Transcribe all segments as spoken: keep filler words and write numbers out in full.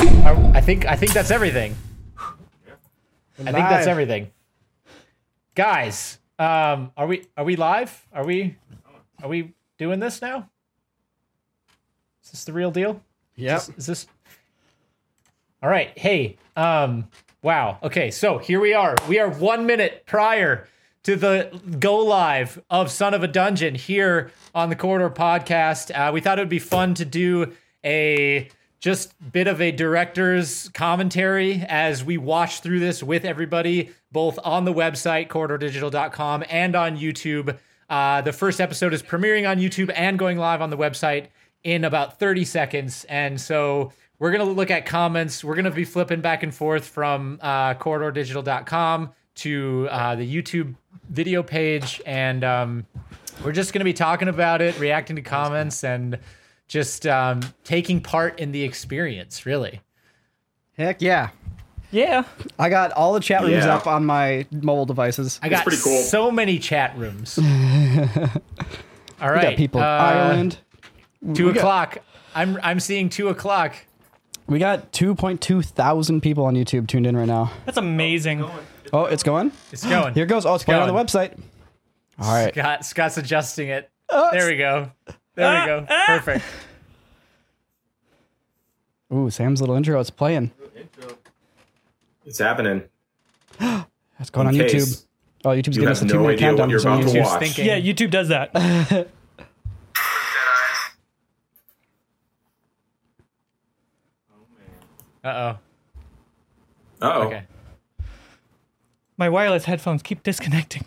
I, I think I think that's everything. I think that's everything. Guys, um, are we are we live? Are we are we doing this now? Is this the real deal? Yep. Is this, is this... All right. Hey, um, wow. Okay, so here we are. We are one minute prior to the go live of Son of a Dungeon here on the Corridor Podcast. Uh, we thought it would be fun to do a just bit of a director's commentary as we watch through this with everybody, both on the website, corridor digital dot com, and on YouTube. Uh, the first episode is premiering on YouTube and going live on the website in about thirty seconds. And so we're going to look at comments. We're going to be flipping back and forth from uh, corridor digital dot com to uh, the YouTube video page. And um, we're just going to be talking about it, reacting to comments, and just um, taking part in the experience, really. Heck yeah. Yeah. I got all the chat rooms Yeah. up on my mobile devices. I got pretty cool. so many chat rooms. All We right. got people in uh, Ireland. Two We got- o'clock. I'm I'm seeing two o'clock. We got two point two thousand people on YouTube tuned in right now. That's amazing. Oh, it's going? It's going. Here it goes. Oh, it's playing on the going. website. All right. Scott, Scott's adjusting it. Oh, There we go. There we go. Perfect. Ooh, Sam's little intro. It's playing. It's happening. It's going In on case YouTube. Oh, YouTube's you giving us have a no two-minute idea what countdown. you're for some about to reason. YouTube's watch. thinking. Yeah, YouTube does that. Uh oh. Uh-oh. Okay. My wireless headphones keep disconnecting.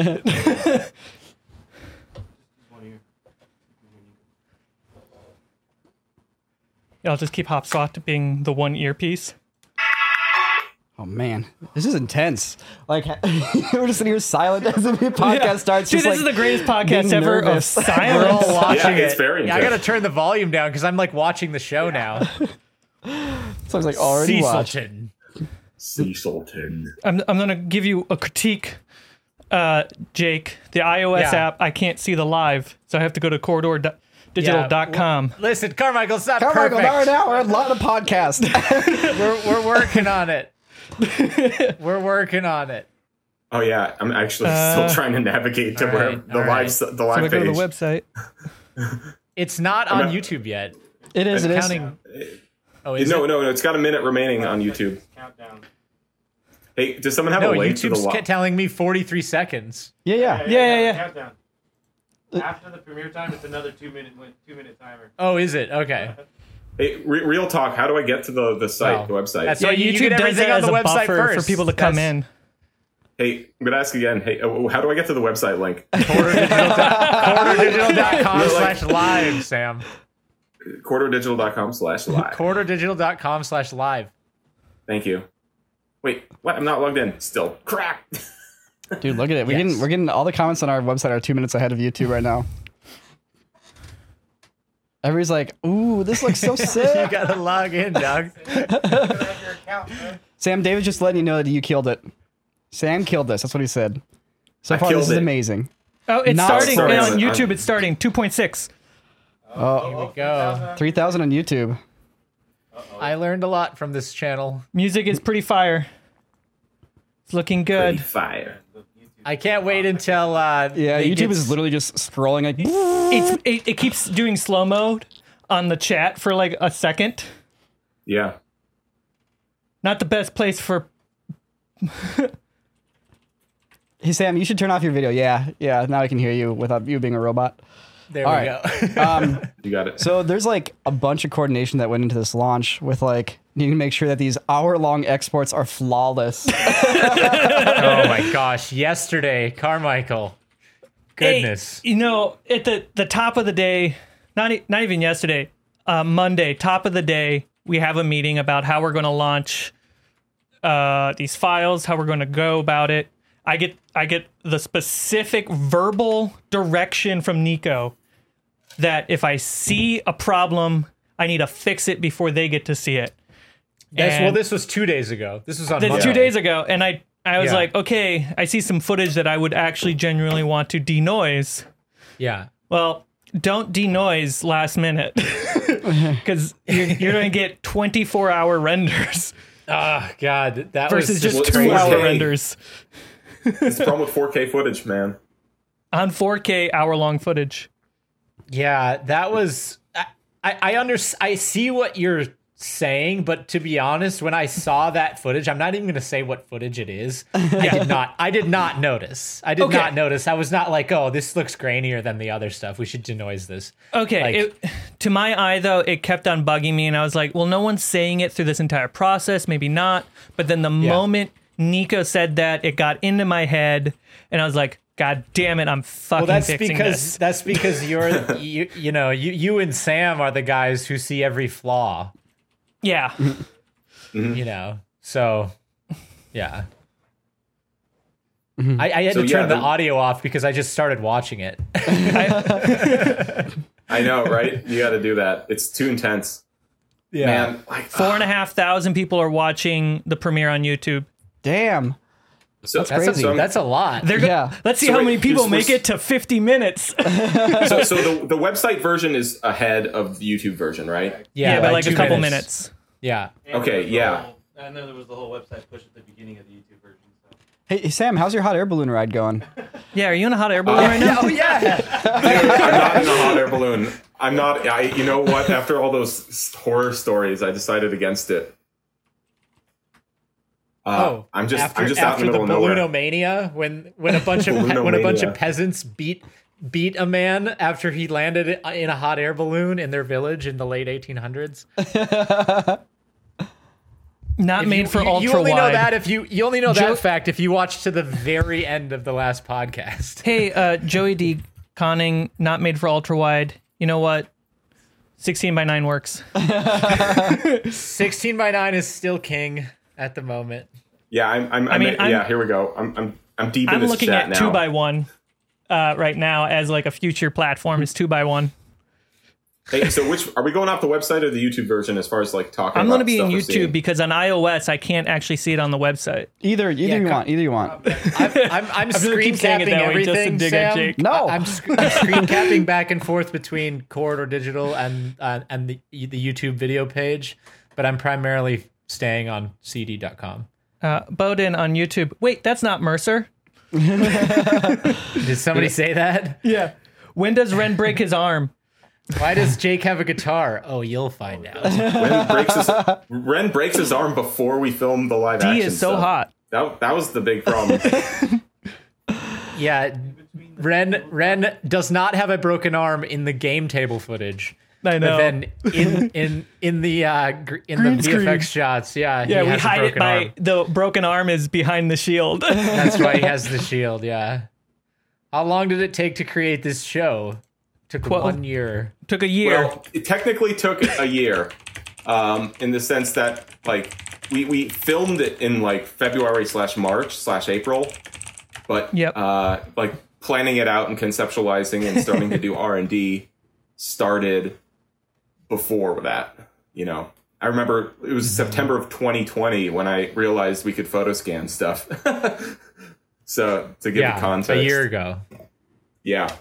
Yeah, I'll just keep hopswap being the one earpiece. Oh, man. This is intense. Like, we're just sitting here silent as the podcast Yeah. starts. Dude, just this like is the greatest podcast being ever nervous. of We're silence. all watching Yeah, it's it. very yeah, I gotta intense. turn the volume down because I'm like watching the show now. So I was like, already watched. Cecilton. Cecilton. I'm, I'm going to give you a critique, uh, Jake. The iOS Yeah. app, I can't see the live, so I have to go to corridor digital dot com. Listen, Carmichael, it's not Carmichael, perfect. now right now, we're on a lot of podcasts. We're we're working on it. We're working on it. Oh yeah, I'm actually Uh, still trying to navigate to all where right, the all live right. s- the So I live go to page. the website. It's not on not- YouTube yet. It is, it is. Counting. Oh, is no, it? no, no. It's got a minute remaining on YouTube. Countdown. Hey, does someone have No, a link to the YouTube's live? kept telling me forty-three seconds. Yeah, yeah. Yeah, yeah, yeah. Countdown. After the premiere time, it's another two minute two minute timer. Oh, is it? Okay. Hey, re- real talk. How do I get to the the site, Oh, the website? that's- Yeah, So you- you YouTube get does everything it on as the a website buffer for first. people to come That's- in. Hey, I'm gonna ask again. Hey, uh, how do I get to the website link? corridor digital dot com You're slash like- live, Sam. corridor digital dot com slash live. corridor digital dot com slash live. Thank you. Wait, what? I'm not logged in. Still, crap. Dude, look at it. We're Yes. getting we're getting all the comments on our website are two minutes ahead of YouTube right now. Everybody's like, "Ooh, this looks so You sick." gotta log in, dog. Sam David's just letting you know that you killed it. Sam killed this. That's what he said. So I far, killed this is it. amazing. Oh, it's Not starting sorry, on I'm- YouTube. I'm- It's starting two point six. Here we go. Three thousand on YouTube. I learned a lot from this channel. Music is pretty fire. It's looking Pretty good. fire. I can't wait until uh Yeah, they YouTube get is literally just scrolling like. It's it, it keeps doing slow mode on the chat for like a second. Yeah. Not the best place for. Hey Sam, you should turn off your video. Yeah, yeah. Now I can hear you without you being a robot. There All we right. go. Um, You got it. so there's like a bunch of coordination that went into this launch with like needing to make sure that these hour-long exports are flawless. Oh my gosh! Yesterday, Carmichael. Goodness. Hey, you know, at the the top of the day, not e- not even yesterday, uh, Monday, top of the day, we have a meeting about how we're going to launch uh, these files, how we're going to go about it. I get I get the specific verbal direction from Nico that if I see a problem, I need to fix it before they get to see it. Yes, well, And- this was two days ago. This was on the, Monday. two days ago, and I I was Yeah. like, okay, I see some footage that I would actually genuinely want to denoise. Yeah. Well, don't denoise last minute because you're, you're going to get twenty-four hour renders Oh god, that versus was just Well, it's two hour four K. renders It's the problem with four K footage, man. on four K hour long footage. Yeah, that was. I I, I under I see what you're saying, but to be honest, when I saw that footage, I'm not even going to say what footage it is. I did not. I did not notice. I did Okay. not notice. I was not like, oh, this looks grainier than the other stuff. We should denoise this. Okay, Like- it, to my eye though, it kept on bugging me, and I was like, well, no one's saying it through this entire process, maybe not. But then the moment Nico said that, it got into my head, and I was like, God damn it, I'm fucking Well, that's fixing because this. that's because you're you, you know you you and Sam are the guys who see every flaw. Yeah. You know, so yeah. I, I had So, to yeah, turn the the- audio off because I just started watching it. I know, right? You got to do that. It's too intense, Yeah. man. Like Four and a half thousand people are watching the premiere on YouTube. Damn. so, That's That's crazy. a, I'm- that's a lot. They're go- Yeah. Let's see So how wait, many people here's- make here's- it to fifty minutes. so, so the the website version is ahead of the YouTube version, right? Yeah, by like a two couple minutes. Yeah. And Okay, there was the yeah. whole- and then there was the whole website push at the beginning of the YouTube version. So. Hey, Sam, how's your hot air balloon ride going? Yeah, are you in a hot air balloon right now? Oh yeah. Dude, I'm not in a hot air balloon. I'm not. I. You know what? After all those s- horror stories, I decided against it. Uh, Oh, I'm just. after, I'm just out after in the middle the of nowhere. Balloonomania, when when a bunch of when a bunch of Balloonomania. peasants beat beat a man after he landed in a hot air balloon in their village in the late eighteen hundreds. Not If made you, for you, ultra you only know wide. that if you you only know Joe- that fact if you watch to the very end of the last podcast. Hey, uh, Joey D. Conning, not made for ultra wide. You know what? sixteen by nine works. sixteen by nine is still king at the moment. Yeah, I'm. I'm. I mean, mean, I'm- yeah. Here we go. I'm. I'm. I'm deep in I'm this looking chat at now. two by one uh, right now as like a future platform is two by one. Hey, so which are we going off the website or the YouTube version as far as like talking? I'm going to be in YouTube because on iOS I can't actually see it on the website. Either, either Yeah, you come- want, either you want. I'm, I'm, I'm gonna screen keep saying it capping that way just to everything, dig at Sam. Jake. No. I- I'm, sc- I'm screen capping back and forth between Corridor Digital and uh, and the the YouTube video page, but I'm primarily staying on C D dot com. Uh, Bowden on YouTube. Wait, that's not Mercer. Did somebody say that? Yeah. When does Ren break his arm? Why does Jake have a guitar? Oh, you'll find out. Ren breaks his Ren breaks his arm before we film the live action. D is so stuff. hot. That that was the big problem. Yeah, Ren Ren does not have a broken arm in the game table footage. I know. But then in in in the uh, gr- in Green the screen. V F X shots, yeah, Yeah, he we has a hide it broken by arm. the broken arm is behind the shield. That's why he has the shield. Yeah. How long did it take to create this show? Took Well- one year. Took a year. Well, it technically took a year, um, in the sense that like we, we filmed it in like February slash March slash April, but Yep. uh, like planning it out and conceptualizing and starting to do R and D started before that. You know, I remember it was September of twenty twenty when I realized we could photo scan stuff. So to give Yeah, the context, a year ago. yeah.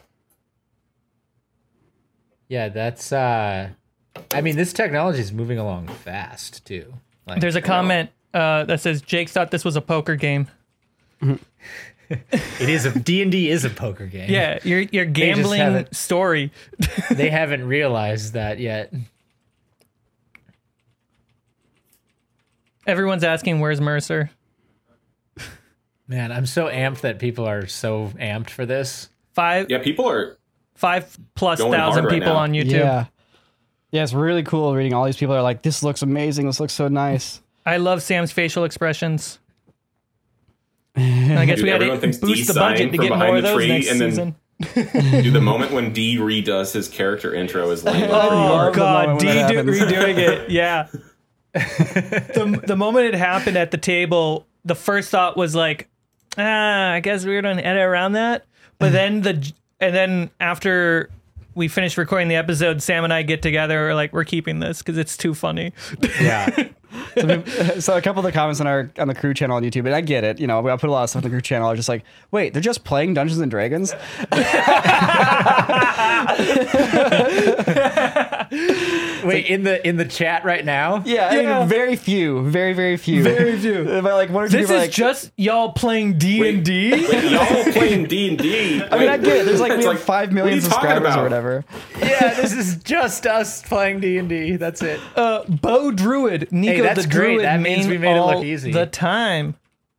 Yeah, that's. uh I mean, this technology is moving along fast too. Like, There's a comment uh, that says Jake thought this was a poker game. it is a D and D is a poker game. Yeah, your your just gambling haven't- story. They haven't realized that yet. Everyone's asking where's Mercer. Man, I'm so amped that people are so amped for this. Five Yeah, people are. five plus Going hard thousand right people now. on YouTube. Yeah. Yeah, it's really cool reading all these people are like, this looks amazing. This looks so nice. I love Sam's facial expressions. I guess Dude, we got everyone to thinks boost D's the budget sighing to from get more behind of the those tree, next and then- season. Dude, the moment when D redoes his character intro is lame. Oh love the God, moment D when that do- happens. redoing it. Yeah. the the moment it happened at the table, the first thought was like, ah, I guess we were gonna edit around that. But then the and then after we finished recording the episode, Sam and I get together. We're like, we're keeping this because it's too funny. Yeah. So a couple of the comments on our on the crew channel on YouTube, and I get it. You know, I put a lot of stuff on the crew channel. Are just like, wait, they're just playing Dungeons and Dragons. Wait, in the in the chat right now? Yeah, I Yeah. mean, very few, very very few, Very few. But like one or two This people is are like, just y'all playing D and D. Wait, y'all playing D and D? I mean, I get it. There's like we It's have five million what are you talking subscribers or about? whatever. Yeah, this is just us playing D and D. That's it. Uh, Bo Druid, Nico that's the great. Druid, That means main we made it look all easy. the time.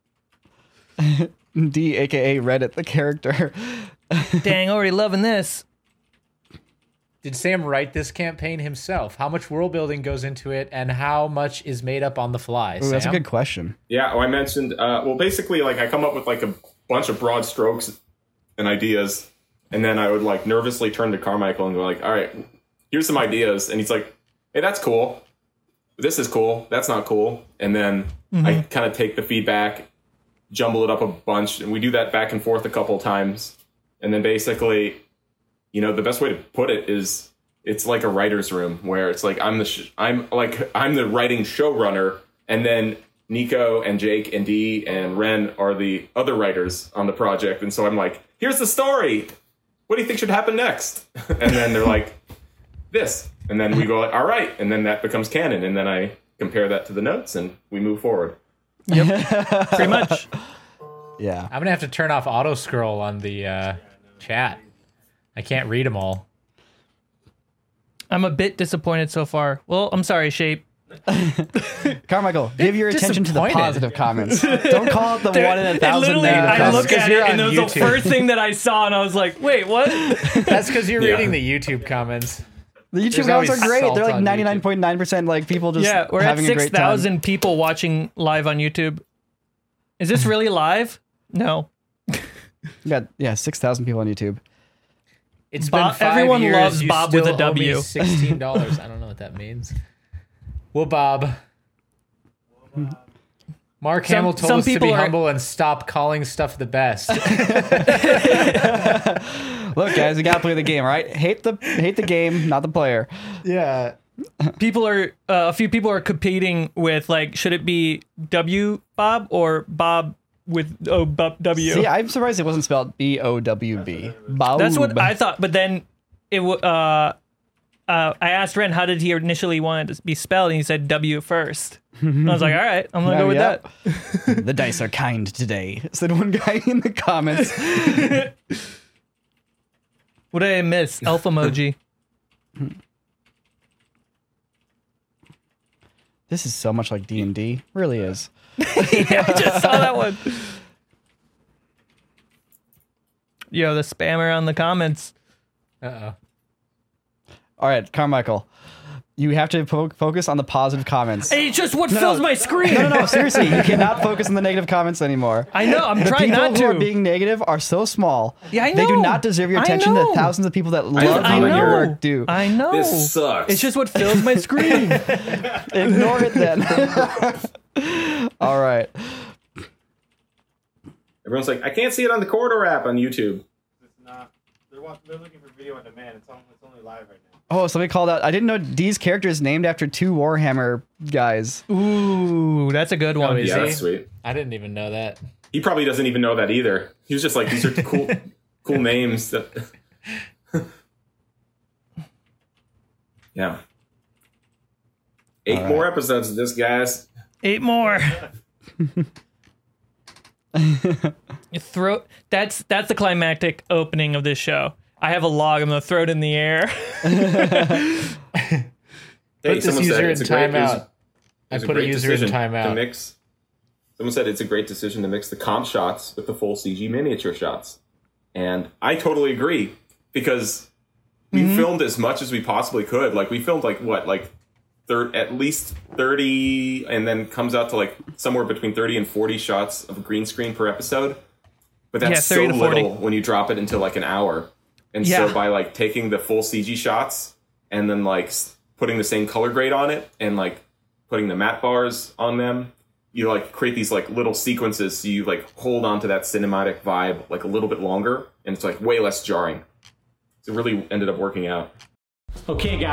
D, aka Reddit, the character. Dang, already loving this. Did Sam write this campaign himself? How much world building goes into it, and how much is made up on the fly? Ooh, that's a Sam? good question. Yeah, oh, I mentioned. Uh, well, basically, like I come up with like a bunch of broad strokes and ideas, and then I would like nervously turn to Carmichael and go like, "All right, here's some ideas," and he's like, "Hey, that's cool. This is cool. That's not cool." And then I kind of take the feedback, jumble it up a bunch, and we do that back and forth a couple times, and then basically, you know, the best way to put it is it's like a writer's room where it's like I'm the sh- I'm like I'm the writing showrunner, and then Nico and Jake and Dee and Ren are the other writers on the project, and so I'm like, here's the story. What do you think should happen next? And then they're like, this, and then we go like, all right, and then that becomes canon, and then I compare that to the notes, and we move forward. Pretty much. Yeah. I'm gonna have to turn off auto scroll on the uh, chat. I can't read them all. I'm a bit disappointed so far. Well, I'm sorry, Shape. Carmichael, give your attention to the disappointed. positive comments. Don't call it the one in a It thousand literally, negative I comments. look Because at you're it, on and it was the YouTube. first thing that I saw, and I was like, wait, what? That's because you're Yeah. reading the YouTube comments. The YouTube There's comments are always great. salt They're like on ninety-nine point nine percent like people just Yeah, we're at having a six great time. thousand people watching live on YouTube. Is this really live? No. You got yeah, six thousand people on YouTube. It's Bob- been five everyone years. loves you Bob still with a owe me W. Sixteen dollars. I don't know what that means. Well, Bob. Mark Some- Hamill told some us to people be are- humble and stop calling stuff the best. Look, guys, we gotta play the game, right? Hate the hate the game, not the player. Yeah. People are, uh, a few people are competing with, like, should it be W Bob or Bob with O Bu- W? See, I'm surprised it wasn't spelled B O W B. That's what I thought, but then it w- uh, uh, I asked Ren how did he initially want it to be spelled, and he said W first. And I was like, all right, I'm gonna go with Yep. that. The dice are kind today, said one guy in the comments. What did I miss? Elf emoji. This is so much like D and D. Really is. I just saw that one. Yo, the spammer on the comments. Uh oh. All right, Carmichael, you have to fo- focus on the positive comments. Hey, it's just what fills my screen. No, no, no, seriously, you cannot focus on the negative comments anymore. I know. I'm The trying people not who to. are being negative are so small. Yeah, I They do know. not deserve your I attention know. that thousands of people that love I you and your know. work do. I know. This sucks. It's just what fills my screen. Ignore it then. All right. Everyone's like, I can't see it on the Corridor app on YouTube. It's not. They're, wa- they're looking for video on demand. It's, on, it's only live right now. Oh, somebody called out. I didn't know Dee's character is named after two Warhammer guys. Ooh, that's a good one. is Yeah, he? that's sweet. I didn't even know that. He probably doesn't even know that either. He was just like, these are cool, cool names. That... yeah. Eight All more right. episodes of this, guys. Eight more. You throw that's that's the climactic opening of this show. I have a log. I'm gonna throw it in the air. Hey, Put this someone user said in it's a great, it was- timeout. it I was a put a great user in decision to timeout. mix. Someone said it's a great decision to mix the comp shots with the full C G miniature shots. And I totally agree because we Mm-hmm. filmed as much as we possibly could. Like we filmed like what, like thir- at least thirty, and then comes out to like somewhere between thirty and forty shots of green screen per episode. But that's Yeah, so thirty to forty. little when you drop it into like an hour. And Yeah. so by like taking the full C G shots and then like s- putting the same color grade on it and like putting the matte bars on them, you like create these like little sequences so you like hold on to that cinematic vibe like a little bit longer, and it's like way less jarring. So it really ended up working out. Okay, guys,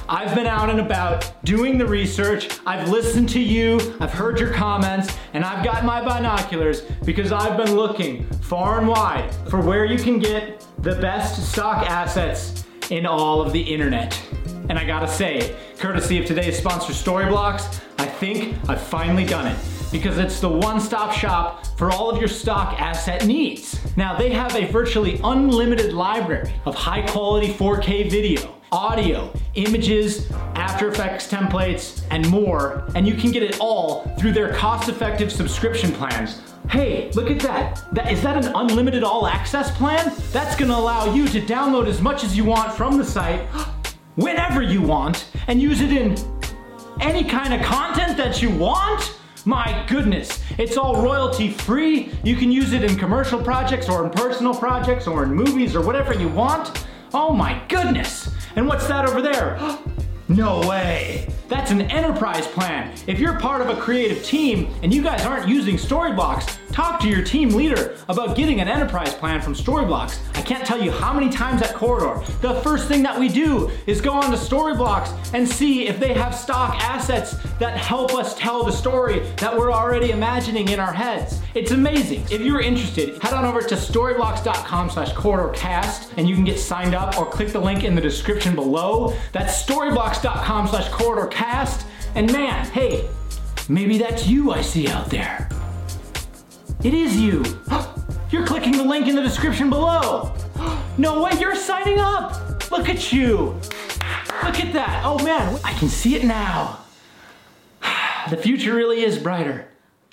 I've been out and about doing the research. I've listened to you, I've heard your comments, and I've got my binoculars because I've been looking far and wide for where you can get the best stock assets in all of the internet. And I gotta say, courtesy of today's sponsor Storyblocks, I think I've finally done it, because it's the one-stop shop for all of your stock asset needs. Now, they have a virtually unlimited library of high-quality four K video, audio, images, After Effects templates, and more, and you can get it all through their cost-effective subscription plans. Hey, look at that. that. Is that an unlimited all-access plan? That's gonna allow you to download as much as you want from the site, whenever you want, and use it in any kind of content that you want? My goodness, it's all royalty free. You can use it in commercial projects or in personal projects or in movies or whatever you want. Oh my goodness. And what's that over there? No way. That's an enterprise plan. If you're part of a creative team and you guys aren't using Storyblocks, talk to your team leader about getting an enterprise plan from Storyblocks. I can't tell you how many times at Corridor, the first thing that we do is go on to Storyblocks and see if they have stock assets that help us tell the story that we're already imagining in our heads. It's amazing. If you're interested, head on over to storyblocks.com slash corridorcast and you can get signed up, or click the link in the description below. That's storyblocks.com slash corridorcast. And man, hey, maybe that's you I see out there. It is you. You're clicking the link in the description below. No way, you're signing up. Look at you. Look at that. Oh man, I can see it now. The future really is brighter.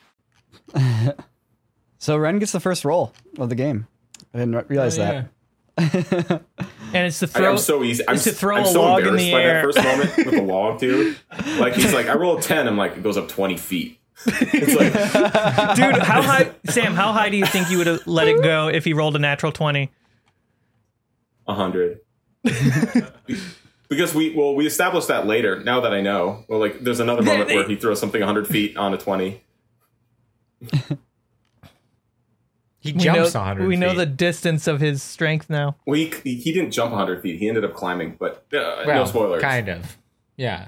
So Ren gets the first roll of the game. I didn't realize Oh, that. yeah. And it's to I, throw. I'm so easy. I'm, it's to throw I'm a so log in embarrassed the by air. that first moment with the log, dude. Like he's like, I roll a ten. I'm like, it goes up twenty feet. It's like, Dude, how high, Sam? How high do you think you would have let it go if he rolled a natural twenty? a hundred. Because we well we established that later. Now that I know, well, like there's another moment where he throws something a hundred feet on a twenty. He We jumps know, one hundred we know feet. the distance of his strength now. Well, he, he didn't jump a hundred feet. He ended up climbing, but uh, well, no spoilers. Kind of. Yeah.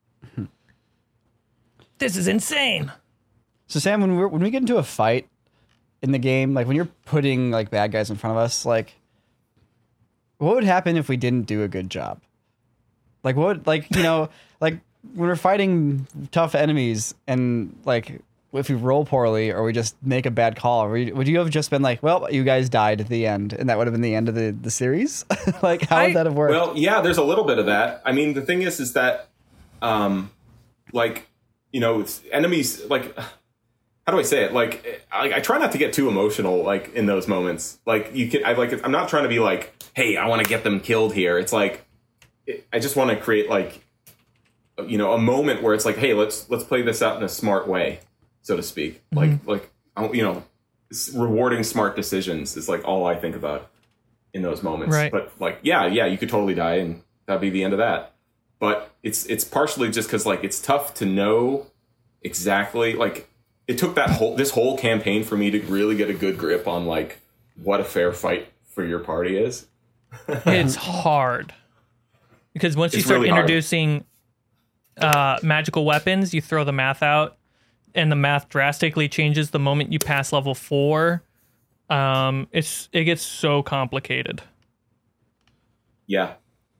This is insane. So Sam, when we when we get into a fight in the game, like when you're putting like bad guys in front of us, like what would happen if we didn't do a good job? Like what would, like, you know, like when we're fighting tough enemies and like if we roll poorly or we just make a bad call, would you, would you have just been like, well, you guys died at the end and that would have been the end of the, the series? Like how I- would that have worked? Well, yeah, there's a little bit of that. I mean, the thing is, is that, um, like, you know, it's enemies, like, how do I say it? Like, I, I try not to get too emotional, like, in those moments. Like, you can, I like, I'm not trying to be like, hey, I want to get them killed here. It's like, it, I just want to create, like, you know, a moment where it's like, hey, let's let's play this out in a smart way, so to speak. Mm-hmm. Like, like, you know, rewarding smart decisions is like all I think about in those moments. Right. But like, yeah, yeah, you could totally die, and that'd be the end of that. But it's it's partially just because like it's tough to know exactly. Like it took that whole this whole campaign for me to really get a good grip on like what a fair fight for your party is. It's hard because once you It's start really hard. introducing uh, magical weapons, you throw the math out, and the math drastically changes the moment you pass level four. Um, it's it gets so complicated. Yeah,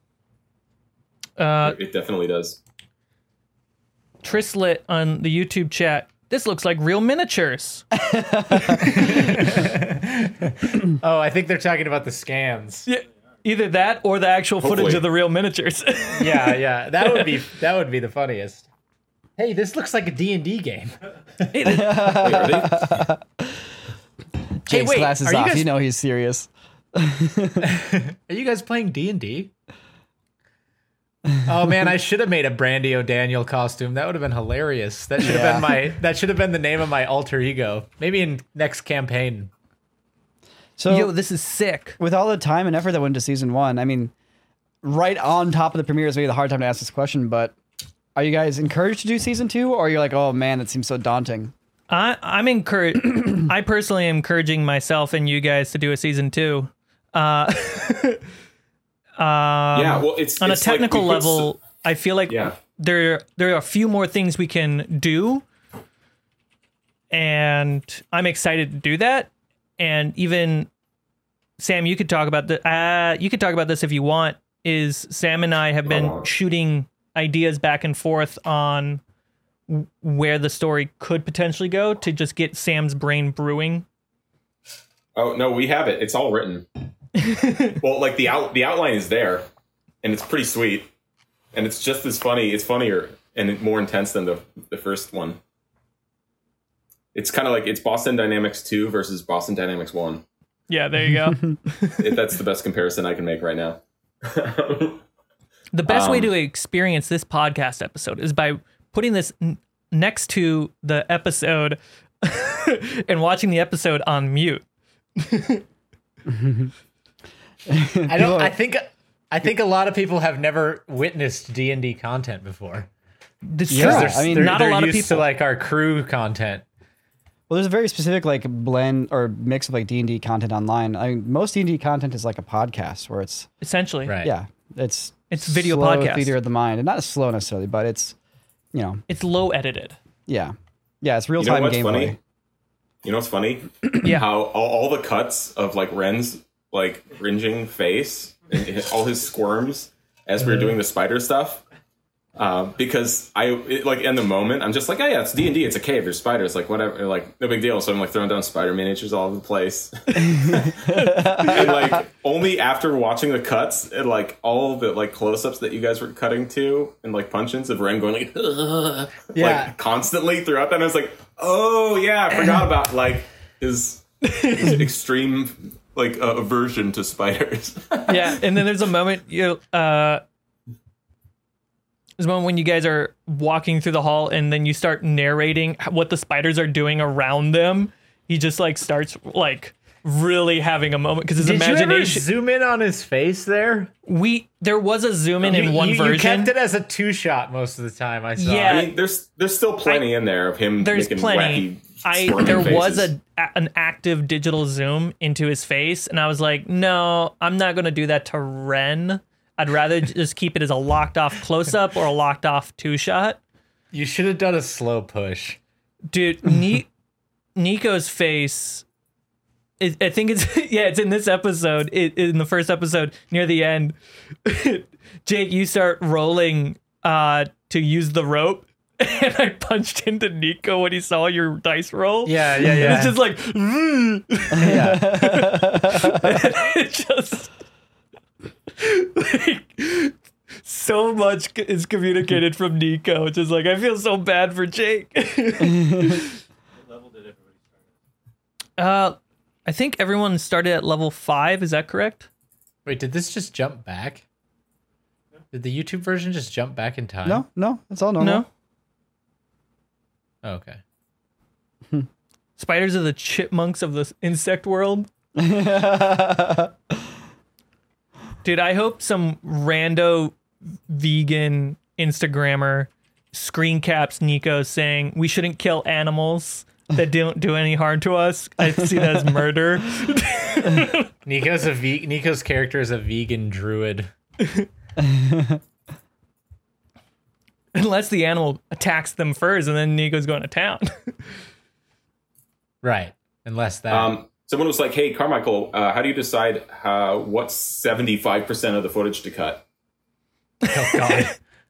Uh, it definitely does. Trislet on the YouTube chat. This looks like real miniatures. Oh, I think they're talking about the scans. Yeah, either that or the actual footage Hopefully. of the real miniatures. Yeah, yeah. That would be that would be the funniest. Hey, this looks like a D and D game. Wait, are they? Jake's wait, glasses are you off. guys- You know he's serious. Are you guys playing D and D? Oh man, I should have made a Brandy O'Daniel costume. That would have been hilarious. That should have Yeah. been my that should have been the name of my alter ego. Maybe in next campaign. So Yo, this is sick. with all the time and effort that went into season one, I mean, right on top of the premiere is maybe the hard time to ask this question, but are you guys encouraged to do season two, or you're like, oh man, it seems so daunting? I, I'm encouraged. I personally am encouraging myself and you guys to do a season two. Uh, um, Yeah, well, it's on it's a technical like we put level. I feel like Yeah. there there are a few more things we can do, and I'm excited to do that. And even Sam, you could talk about the uh, you could talk about this if you want. Is Sam and I have been Oh. shooting ideas back and forth on w- where the story could potentially go to just get Sam's brain brewing. Oh no, we have it. It's all written. Well, like the out the outline is there, and it's pretty sweet, and it's just as funny. It's funnier and more intense than the the first one. It's kind of like it's Boston Dynamics two versus Boston Dynamics one. Yeah, there you go. If that's the best comparison I can make right now. The best way Um, to experience this podcast episode is by putting this n- next to the episode and watching the episode on mute. I don't. I think. I think a lot of people have never witnessed D and D content before. This Yeah, They're, I mean, they're, not a they're lot of used people. to like our crew content. Well, there's a very specific like blend or mix of like D and D content online. I mean, most D and D content is like a podcast where it's essentially, Right. yeah, it's It's video slow podcast. theater of the mind, and not as slow necessarily, but it's you know it's low edited. yeah, yeah, it's real You know time what's gameplay. funny? You know what's funny? Yeah. How all, all the cuts of like Ren's like cringing face and all his squirms as we were doing the spider stuff. Uh, because I it, like in the moment I'm just like, oh yeah, it's D and D, it's a cave, there's spiders, like whatever, like no big deal. So I'm like throwing down spider miniatures all over the place. And like only after watching the cuts and like all the like close-ups that you guys were cutting to and like punch-ins of Ren going like, "Ugh," Yeah. like constantly throughout that, and I was like, oh yeah, I forgot about like his, his extreme like uh, aversion to spiders. Yeah, and then there's a moment you uh there's a moment when you guys are walking through the hall and then you start narrating what the spiders are doing around them. He just like starts like really having a moment because his Did you ever imagination. zoom in on his face there? we there was a zoom in in You- one you, version. You kept it as a two shot most of the time. I saw. Yeah. I mean, there's there's still plenty in there of him There's making plenty. wacky I squirming there was faces. a, a an active digital zoom into his face, and I was like, no, I'm not gonna do that to Ren. I'd rather just keep it as a locked off close up or a locked off two shot. You should have done a slow push. Dude, Ni- Nico's face. It, I think it's yeah, it's in this episode. It, in the first episode, near the end, Jake, you start rolling uh, to use the rope, and I punched into Nico when he saw your dice roll. Yeah, yeah, And yeah. it's just like, yeah. it just like so much is communicated from Nico. It's just like I feel so bad for Jake. What level did everybody start at? uh, I think everyone started at level five. Is that correct? Wait, did this just jump back? Did the YouTube version just jump back in time? No, no, it's all normal. No. Oh, okay. Spiders are the chipmunks of the insect world. Dude, I hope some rando vegan Instagrammer screen caps Nico saying we shouldn't kill animals that don't do any harm to us. I see that as murder. Nico's a ve- Nico's character is a vegan druid. Unless the animal attacks them first and then Nico's going to town. Right. Unless that. Um, someone was like, "Hey, Carmichael, uh, how do you decide how what seventy-five percent of the footage to cut?" oh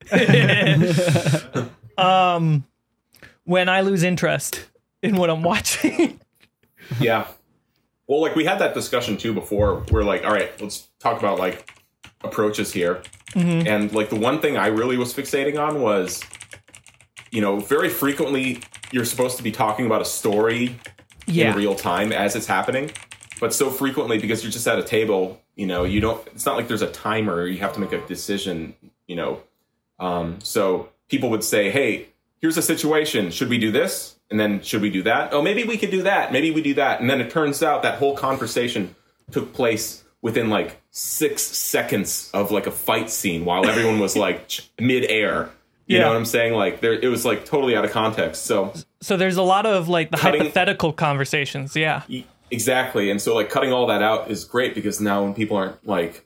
God. um, when I lose interest in what I'm watching. Yeah. Well, like we had that discussion too before. We're like, all right, let's talk about like approaches here. Mm-hmm. And like the one thing I really was fixating on was, you know, very frequently you're supposed to be talking about a story Yeah. in real time as it's happening. But so frequently, because you're just at a table, you know, you don't, it's not like there's a timer or you have to make a decision, you know. Um, so people would say, hey, here's a situation. Should we do this? And then should we do that? Oh, maybe we could do that. Maybe we do that. And then it turns out that whole conversation took place within like six seconds of like a fight scene while everyone was like mid-air. You Yeah. know what I'm saying? Like there, it was like totally out of context. So So there's a lot of like the Cutting- hypothetical conversations. Yeah. E- Exactly. And so like cutting all that out is great because now when people aren't like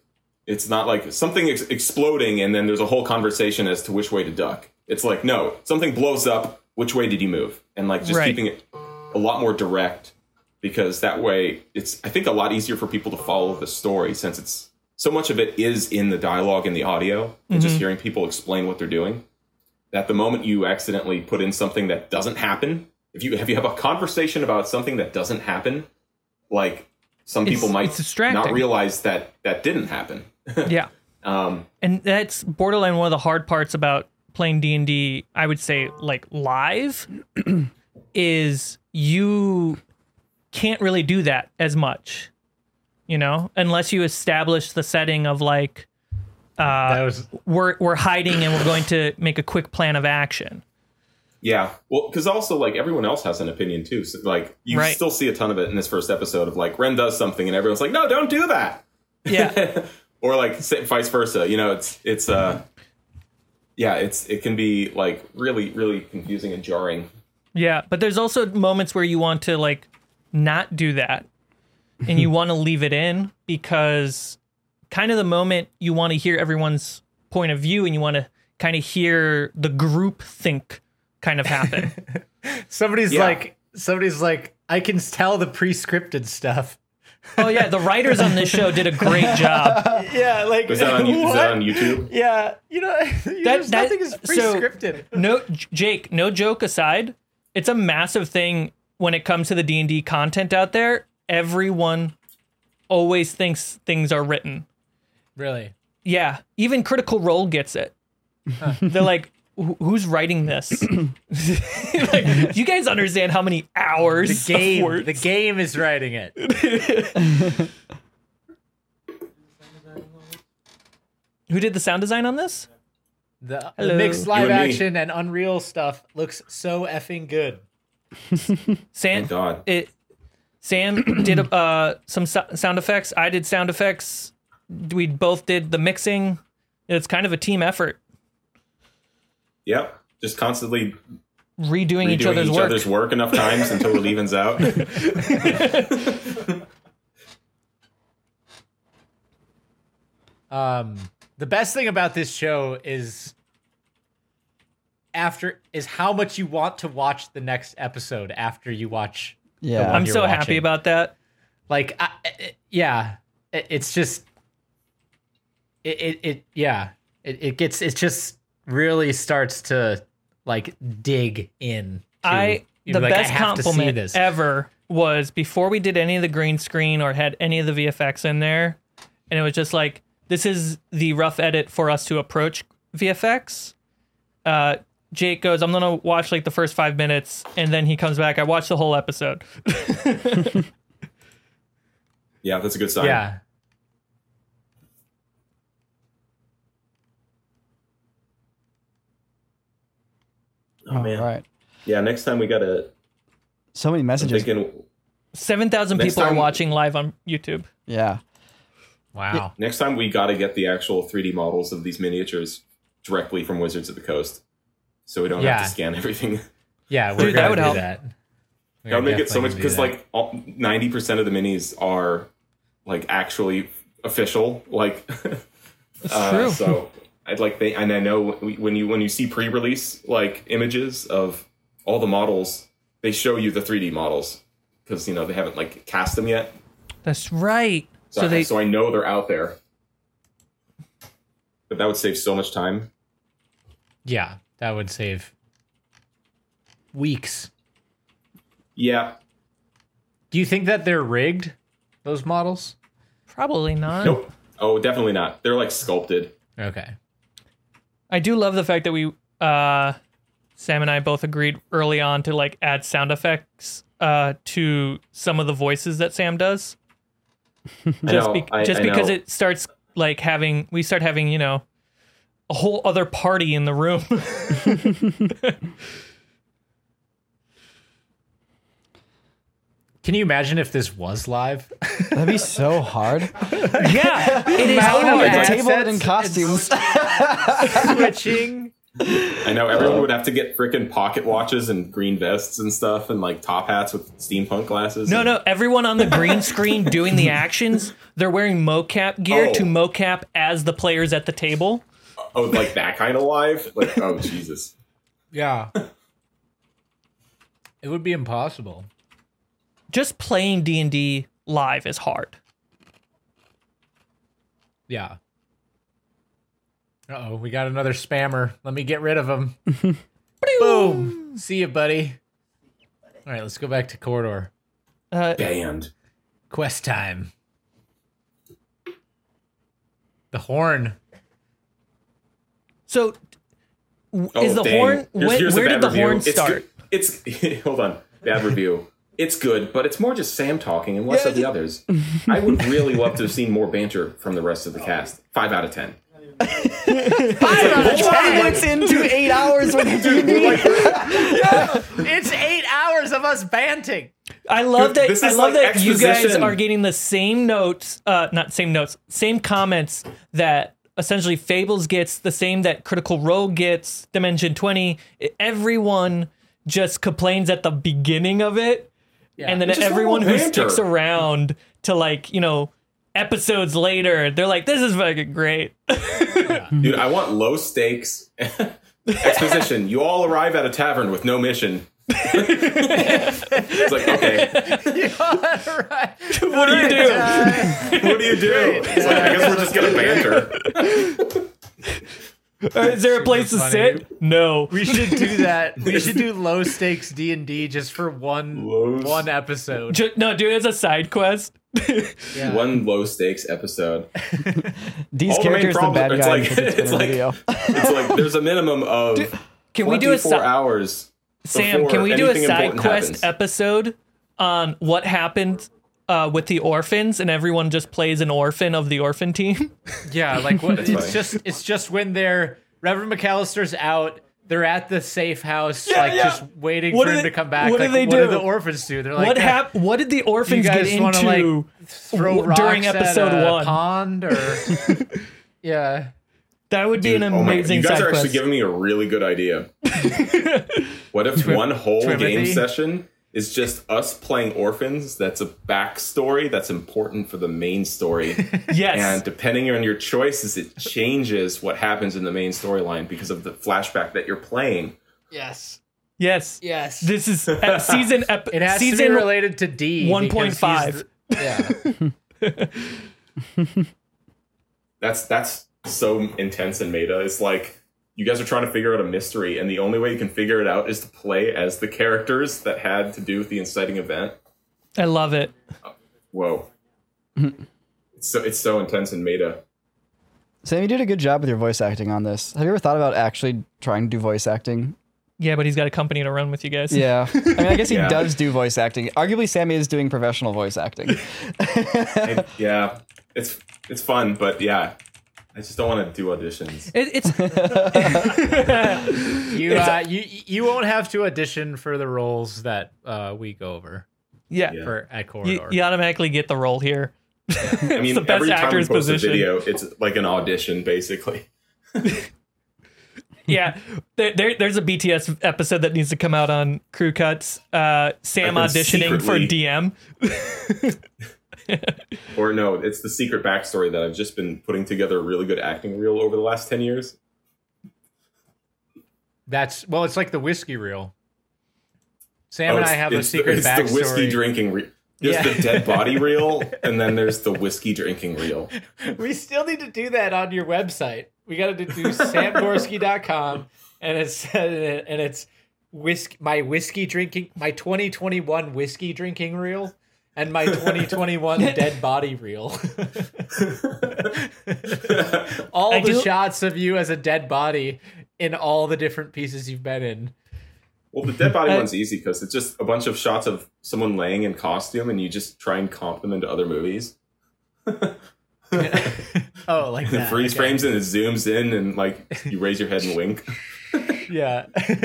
It's not like something ex- exploding and then there's a whole conversation as to which way to duck. It's like, no, something blows up. Which way did you move? And like just Right. keeping it a lot more direct, because that way it's, I think, a lot easier for people to follow the story, since it's so much of it is in the dialogue and the audio and just hearing people explain what they're doing, that the moment you accidentally put in something that doesn't happen, if you if you have a conversation about something that doesn't happen, like some It's- people might it's distracting. not realize that that didn't happen. Yeah. Um, And that's borderline one of the hard parts about playing D and D, I would say, like live, is you can't really do that as much, you know, unless you establish the setting of like, uh, That was we're, we're hiding and we're going to make a quick plan of action. Yeah, well, because also, like, everyone else has an opinion, too. So, like, you Right. still see a ton of it in this first episode of, like, Ren does something, and everyone's like, no, don't do that! Yeah. Or, like, sa- vice versa. You know, it's, it's, uh, yeah, it's, it can be, like, really, really confusing and jarring. Yeah. But there's also moments where you want to like not do that and you want to leave it in, because kind of the moment you want to hear everyone's point of view and you want to kind of hear the group think kind of happen. somebody's Yeah. like somebody's like I can tell the pre-scripted stuff. Oh yeah, the writers on this show did a great job. Yeah, like Is that on, you- is that what? on YouTube? Yeah, you know, there's that- nothing is so- pre-scripted. No, J- Jake, no joke aside, it's a massive thing when it comes to the D and D content out there. Everyone always thinks things are written. Really? Yeah, even Critical Role gets it. They're like, "Wh- who's writing this? Like, you guys understand how many hours The of game, words? the game is writing it. Who did the sound design on this? The, the Hello. mixed You live and me. action and Unreal stuff looks so effing good. Sam, Thank God. it. Sam did uh, some so- sound effects. I did sound effects. We both did the mixing. It's kind of a team effort, Yep. Just constantly redoing, each redoing other's each work. other's work enough times until it evens out. Um, the best thing about this show is after is how much you want to watch the next episode after you watch. Yeah. one I'm you're so happy watching. about that. Like, I, it, yeah, it, it's just, it, it, it yeah, it, it gets, it just really starts to like dig in. to, I you the know, like, I best have to see compliment this. ever was before we did any of the green screen or had any of the V F X in there, and it was just like, this is the rough edit for us to approach V F X. Uh, Jake goes, I'm gonna watch like the first five minutes, and then he comes back. I watched the whole episode. Yeah, that's a good sign. Yeah. Oh, man. All right. Yeah, next time we gotta. So many I'm messages. thinking Seven thousand Next people are time- watching live on YouTube. Yeah. Wow. next time we gotta get the actual three D models of these miniatures directly from Wizards of the Coast, so we don't Yeah. have to scan everything. Yeah, we're Dude, that gonna would do help. that. We're That would make gonna it so much definitely do because that. like ninety percent of the minis are like actually official. Like, uh, true. So I'd like they and I know when you when you see pre-release like images of all the models, they show you the three D models because you know they haven't like cast them yet. That's right. So, So I, they so I know they're out there. But that would save so much time. Yeah, that would save weeks. Yeah. Do you think that they're rigged, those models? probably not. Nope. Oh, definitely not. They're like sculpted. Okay. I do love the fact that we, uh, Sam and I both agreed early on to like add sound effects uh, to some of the voices that Sam does. I Just, know, be- I- just I because know. it starts like having, we start having, you know, a whole other party in the room. Can you imagine if this was live? That'd be so hard. Yeah, it is Amount of hard. Like a accents table in and costumes. Switching. I know everyone would have to get frickin' pocket watches and green vests and stuff and like top hats with steampunk glasses. No, and- no, everyone on the green screen doing the actions, they're wearing mocap gear Oh. to mocap as the players at the table. Oh, like that kind of live? Like, oh, Jesus. Yeah. It would be impossible. Just playing D and D live is hard. Yeah. Uh-oh, we got another spammer. Let me get rid of him. Boom. See you, buddy. All right, let's go back to corridor. Uh, Banned. Quest time. The horn. so, w- Oh, is the dang. horn? Here's- when, here's a where did bad the review. horn It's start? good- It's, hold on. Bad review. It's good, but it's more just Sam talking and less of the others. I would really love to have seen more banter from the rest of the cast. Five out of ten. twenty minutes into eight hours worth of D and D. It's eight hours of us banting. I love that. This I is love like that you guys exposition. are getting the same notes. Uh, not same notes. Same comments that essentially Fables gets. The same that Critical Role gets. Dimension twenty. Everyone just complains at the beginning of it, and then It's just everyone who normal banter. sticks around to like you know episodes later, they're like, "This is fucking great." Dude, I want low stakes exposition. You all arrive at a tavern with no mission. It's like, okay, Right. What do you do? what do you do? It's like, I guess we're just gonna banter. Uh, Is there a place to funny. sit? No. We should do that. We should do low stakes D and D just for one Low- one episode. Ju- no, do it as a side quest. Yeah. One low stakes episode. These All the main characters, the problem- bad it's guy. like- with the it's Twitter like- video. It's like there's a minimum of Can we do a twenty-four si- hours. Sam, before can we do a anything side important quest happens. episode on what happened uh, with the orphans, and everyone just plays an orphan of the orphan team? Yeah, like what, That's it's funny. just it's just when they're Reverend McAllister's out, they're at the safe house, Yeah, like yeah. just waiting What for do him they- to come back. what do like, they what do? do the orphans do? They're like, what "Eh, hap- What did the orphans you get guys wanna, into? like, throw w- rocks during episode at a one? pond or yeah. That would be Dude, an oh my- amazing you guys side are actually quest. giving me a really good idea. What if one whole Twimothy? game session is just us playing orphans? That's a backstory that's important for the main story. Yes. And depending on your choices, it changes what happens in the main storyline because of the flashback that you're playing. Yes. yes. Yes. This is uh, season. Ep- it has season to be related to D. one because point he's five. the- Yeah. That's that's so intense in meta. It's like you guys are trying to figure out a mystery, and the only way you can figure it out is to play as the characters that had to do with the inciting event. I love it. Whoa. It's so it's so intense in meta. Sam, you did a good job with your voice acting on this. Have you ever thought about actually trying to do voice acting? Yeah, but he's got a company to run with you guys. Yeah. I mean, I guess he Yeah. does do voice acting. Arguably, Sammy is doing professional voice acting. And, yeah, it's it's fun, but yeah, I just don't want to do auditions. It, it's You uh, you you won't have to audition for the roles that uh, we go over yeah. Yeah. for at You, Corridor. you automatically get the role here. I mean, the best every time we actor's post position. a video, it's like an audition, basically. Yeah, there, there, there's a B T S episode that needs to come out on Crew Cuts. Uh, Sam I've been auditioning for secretly- D M. Or no, it's the secret backstory that I've just been putting together a really good acting reel over the last ten years. That's well, it's like the whiskey reel. Sam Oh, and it's- I have a it's the- secret it's backstory. the whiskey drinking reel. There's Yeah. the dead body reel, and then there's the whiskey drinking reel. We still need to do that on your website. We got to do sam gorski dot com, and it's and it's whiskey, my whiskey drinking, my twenty twenty-one whiskey drinking reel, and my twenty twenty-one dead body reel. All I the do- shots of you as a dead body in all the different pieces you've been in. Well, the dead body Uh, one's easy because it's just a bunch of shots of someone laying in costume, and you just try and comp them into other movies. Oh, like It that. freeze okay. frames and it zooms in, and like you raise your head and wink. Yeah.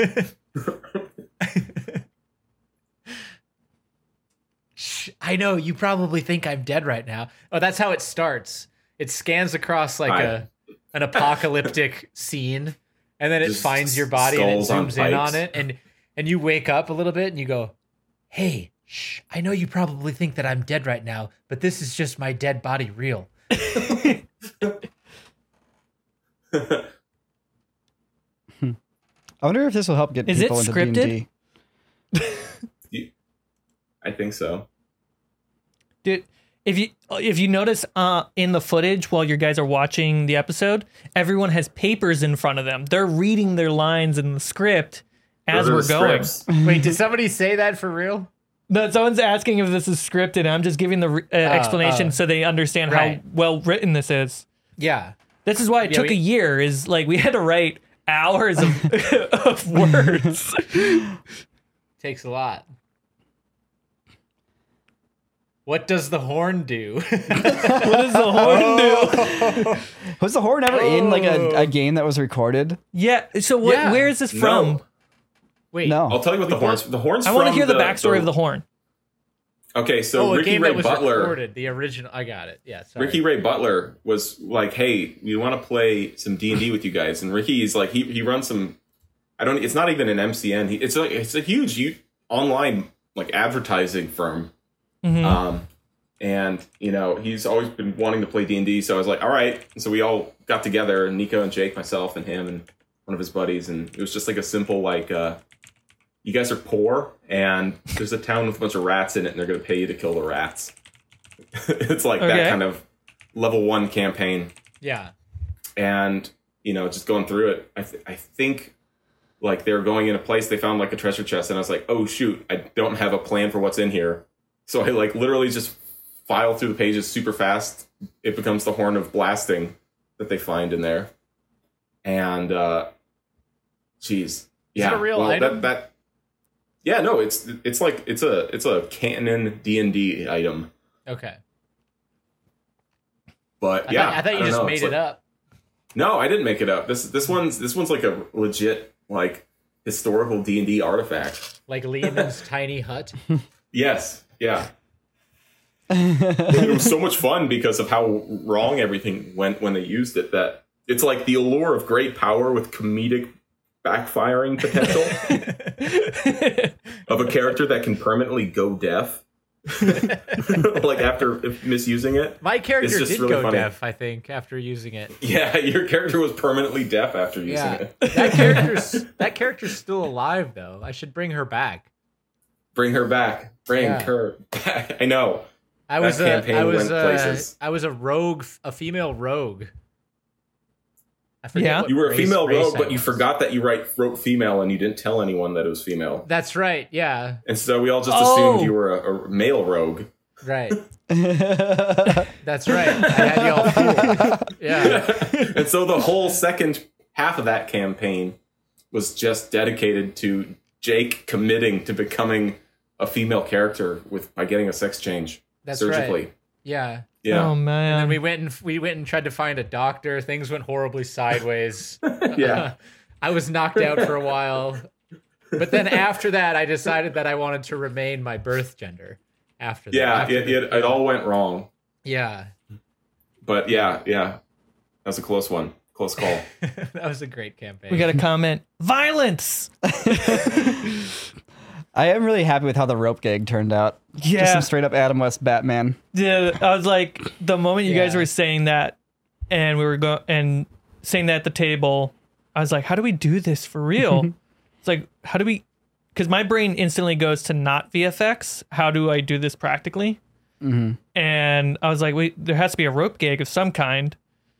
Shh, I know you probably think I'm dead right now. Oh, that's how it starts. It scans across like Hi. a an apocalyptic scene, and then it Just finds your body and it skulls on zooms in on pikes. it, and and you wake up a little bit and you go, "Hey, shh! I know you probably think that I'm dead right now, but this is just my dead body real." I wonder if this will help get Is it people into scripted? D and D. I think so. Dude, if you if you notice uh, in the footage while you guys are watching the episode, everyone has papers in front of them. They're reading their lines in the script as Those are we're the going. scripts. Wait, did somebody say that for real? No, someone's asking if this is scripted. I'm just giving the re- uh, explanation oh. so they understand Right. how well written this is. Yeah. This is why it Yeah, took we- a year. Is like we had to write hours of, of words. Takes a lot. What does the horn do? What does the horn do? Was the horn ever in like a, Oh. a game that was recorded? Yeah. So what? Yeah. Where is this from? No. Wait. No. I'll tell you what the horns. The horns. I want to from hear the, backstory of the horn. Okay, so Oh, a Ricky game Ray that was Butler. recorded. The original. I got it. Yeah. Sorry. Ricky Ray Butler was like, "Hey, we want to play some D and D with you guys." And Ricky's like, he he runs some. I don't. It's not even an M C N. He, it's like it's a huge u- online like advertising firm. Mhm. Um, and you know he's always been wanting to play D and D. So I was like, "All right." And so we all got together, Nico and Jake, myself, and him, and one of his buddies, and it was just like a simple like, uh, "You guys are poor, and there's a town with a bunch of rats in it, and they're going to pay you to kill the rats." It's like Okay. that kind of level one campaign. Yeah. And you know just going through it, I, th- I think like they were going in a place, they found like a treasure chest, and I was like, oh shoot, I don't have a plan for what's in here. So I like literally just file through the pages super fast. It becomes the horn of blasting that they find in there. And uh geez, yeah, it a real well, item? that that yeah, no, it's it's like it's a it's a canon D and D item. Okay. But I yeah, thought, I thought you don't just know, made it's it like- up. No, I didn't make it up. This this one's this one's like a legit like historical D and D artifact. Like Lehman's tiny hut. Yes, yeah. It was so much fun because of how wrong everything went when they used it. That it's like the allure of great power with comedic backfiring potential of a character that can permanently go deaf. Like after misusing it. My character It's just did really go funny. deaf, I think, after using it. Yeah, your character was permanently deaf after using Yeah. it. That character's that character's still alive though. I should bring her back. Bring her back. Bring Yeah. her back. I know. I was That a, campaign I was went a, places. I was a rogue, a female rogue. I forget Yeah. what You were a race- female race rogue, I but you was. forgot that you write, wrote female and you didn't tell anyone that it was female. That's right. Yeah. And so we all just Oh. assumed you were a, a male rogue. Right. That's right. I had y'all fooled. Yeah. And so the whole second half of that campaign was just dedicated to Jake committing to becoming a female character with by getting a sex change That's surgically. right. Yeah. Yeah. Oh And man. we went and we went and tried to find a doctor. Things went horribly sideways. Yeah. I was knocked out for a while. But then after that, I decided that I wanted to remain my birth gender. After that. Yeah, After it, the- it, it all went wrong. yeah. But yeah, yeah. That was a close one. Close call. That was a great campaign. We got a comment. Violence. I am really happy with how the rope gig turned out. Just Yeah. some straight up Adam West Batman. Yeah, I was like, the moment you guys Yeah. were saying that, and we were going and saying that at the table, I was like, how do we do this for real? It's like, how do we? Because my brain instantly goes to not V F X. How do I do this practically? And I was like, wait, there has to be a rope gig of some kind.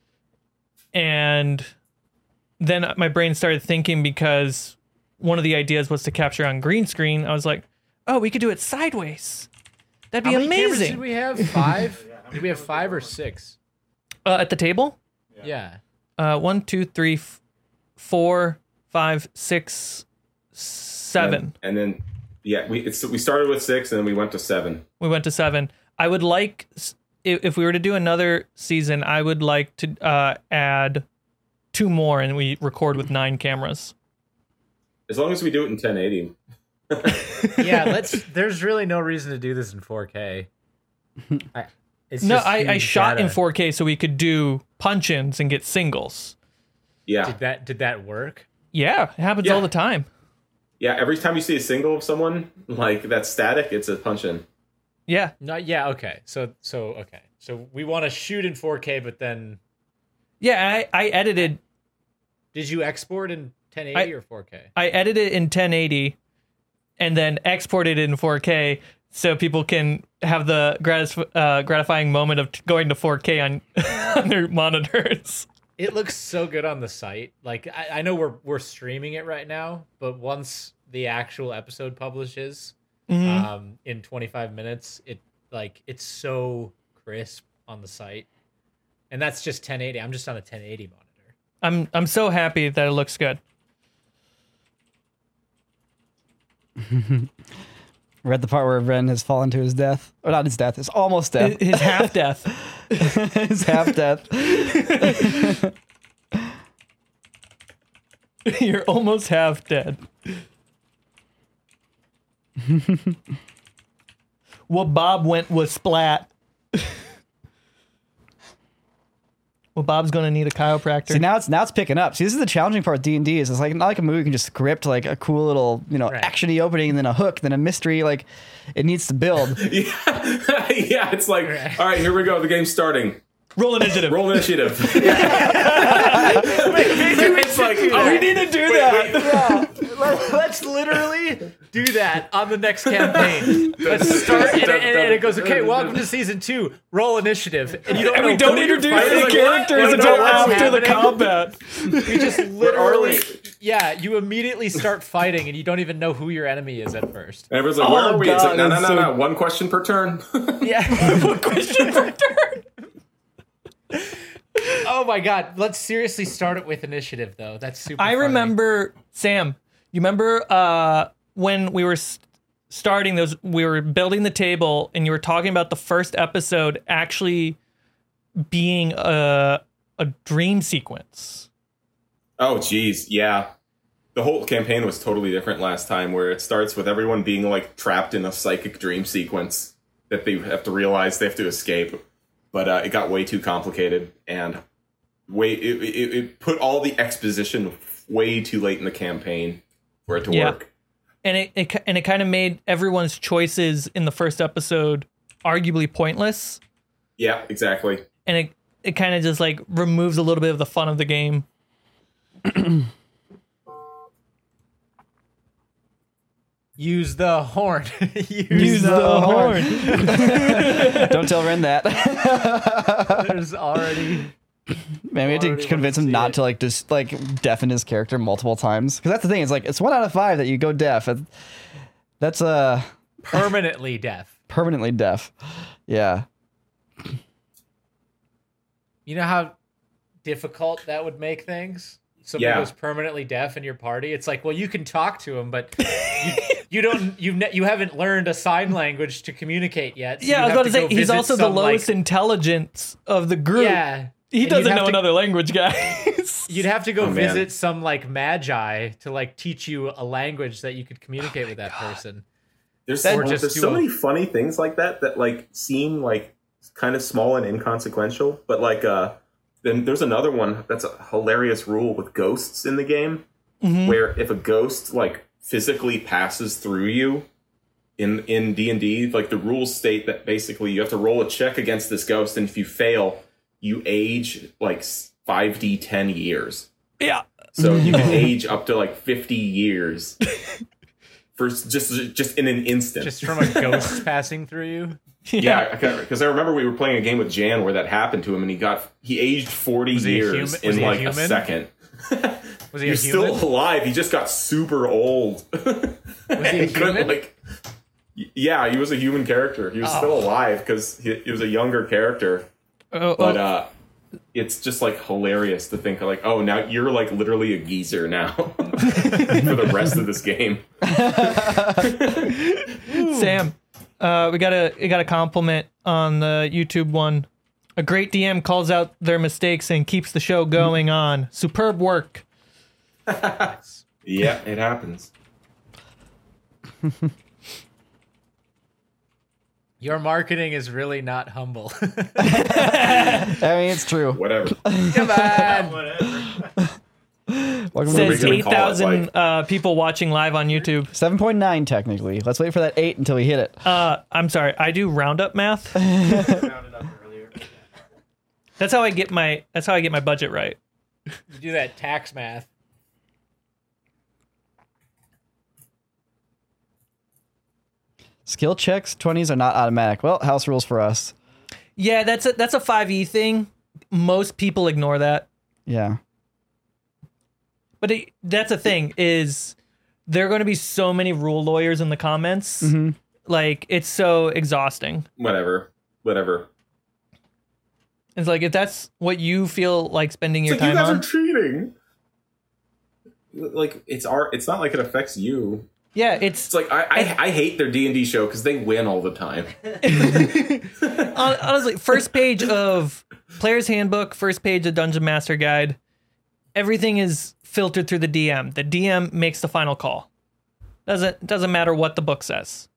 And then my brain started thinking, because one of the ideas was to capture on green screen. I was like, oh, we could do it sideways. That'd be How many cameras amazing. did we have? Five? Did we have five or six? Uh, at the table? Yeah. Uh, one, two, three, f- four, five, six, seven. And, and then yeah, we it's, we started with six and then we went to seven. We went to seven. I would like, s- if, if we were to do another season, I would like to uh, add two more, and we record with nine cameras. As long as we do it in ten eighty. Yeah, let's there's really no reason to do this in four K. I, it's No, just I, I huge shot in data. four K so we could do punch-ins and get singles. Yeah. Did that did that work? Yeah, it happens Yeah. all the time. Yeah, every time you see a single of someone like that's static, it's a punch in. Yeah. No, yeah, okay. So so okay. So we want to shoot in four K, but then Yeah, I, I edited did you export in ten eighty I- or four K? I edited it in ten eighty and then exported it in four K so people can have the gratis, uh, gratifying moment of t- going to four K on, on their monitors. It looks so good on the site. Like I, I know we're we're streaming it right now, but once the actual episode publishes um, in twenty-five minutes, it like it's so crisp on the site, and that's just ten eighty. I'm just on a ten eighty monitor. I'm I'm so happy that it looks good. We're at the part where Ren has fallen to his death. Or not his death, it's almost death. His half death. His half death. You're almost half dead. Well, Bob went with Splat. Well, Bob's gonna need a chiropractor. See, now it's now it's picking up. See, this is the challenging part of D and D is it's like not like a movie you can just script like a cool little, you know, Right. actiony opening and then a hook, then a mystery. Like it needs to build. Yeah, yeah. It's like, all right, here we go. The game's starting. Roll initiative. Roll initiative. Maybe we It's like, should do oh, that. We need to do Wait, that. wait. Yeah, let's literally do that on the next campaign. Let's start, and, and, and it goes, okay, welcome to season two. Roll initiative, and you don't And know we don't who you're introduce fighting. the Like, characters what? until What? What's after the happening? combat. You just literally, we? yeah, you immediately start fighting, and you don't even know who your enemy is at first. And everyone's like, Oh, where are we? It's like, God, no, no, that's no, so- no. One question per turn. Yeah. What question for turn? Oh my god. Let's seriously start it with initiative, though. That's super. I funny. remember, Sam, you remember uh, when we were s- starting those, we were building the table and you were talking about the first episode actually being a, a dream sequence. Oh, geez, yeah. The whole campaign was totally different last time, where it starts with everyone being like trapped in a psychic dream sequence that they have to realize they have to escape. But uh, it got way too complicated, and way it, it, it put all the exposition way too late in the campaign for it to Yeah. work. And it, it and it kind of made everyone's choices in the first episode arguably pointless. Yeah, exactly. And it, it kind of just like removes a little bit of the fun of the game. Use the horn. Use, Use the horn. Don't tell Ren that. There's already. Man, we had to Already convince wanna him see not it. to like just like deafen his character multiple times. Because that's the thing. It's like it's one out of five that you go deaf. And that's uh Permanently deaf. permanently deaf. Yeah. You know how difficult that would make things? Somebody Yeah. was permanently deaf in your party. It's like, well, you can talk to him, but you, you don't. You ne- you haven't learned a sign language to communicate yet. so Yeah, you I was have about to say go he's visit also the some, like- lowest intelligence of the group. Yeah, He And doesn't you'd have know to- another language, guys. You'd have to go Oh, man. visit some like magi to like teach you a language that you could communicate with that person. There's, Or so, just there's do so a- many funny things like that that like seem like kind of small and inconsequential, but like uh then there's another one that's a hilarious rule with ghosts in the game, where if a ghost like physically passes through you in in D and D, like the rules state that basically you have to roll a check against this ghost, and if you fail, you age like five d ten years. Yeah. So you can age up to like fifty years for s- just just in an instant. Just from a ghost passing through you. Yeah, because I remember we were playing a game with Jan where that happened to him, and he got he aged forty Was he a years human- was in he a like a, human? second. Was he a He's human? still alive. He just got super old. Was he a And couldn't, human? like, y- yeah, he was a human character. He was Oh. still alive because he, he was a younger character. Oh, But oh, uh, it's just like hilarious to think like, oh, now you're like literally a geezer now for the rest of this game. Sam, uh, we got a we got a compliment on the YouTube one. A great D M calls out their mistakes and keeps the show going on. Superb work. Yeah, it happens. Your marketing is really not humble. I mean, it's true. Whatever. Come on. Whatever. Welcome Says we gonna eight call it, thousand like- uh, people watching live on YouTube. seven point nine technically. Let's wait for that eight until we hit it. Uh, I'm sorry, I do roundup math. Rounded up earlier. That's how I get my. That's how I get my budget right. You do that tax math. Skill checks twenties are not automatic. Well, house rules for us. Yeah, that's a that's a five E thing. Most people ignore that, Yeah. but it, that's a thing. Is there are going to be so many rule lawyers in the comments? Mm-hmm. Like it's so exhausting. Whatever. Whatever. It's like if that's what you feel like spending your It's like, you time guys on. are cheating. Like it's art. It's not like it affects you. Yeah, it's It's like I I, I hate their D and D show because they win all the time. hon- honestly first page of Player's Handbook, first page of Dungeon Master Guide. Everything is filtered through the D M. The D M makes the final call. Doesn't doesn't matter what the book says.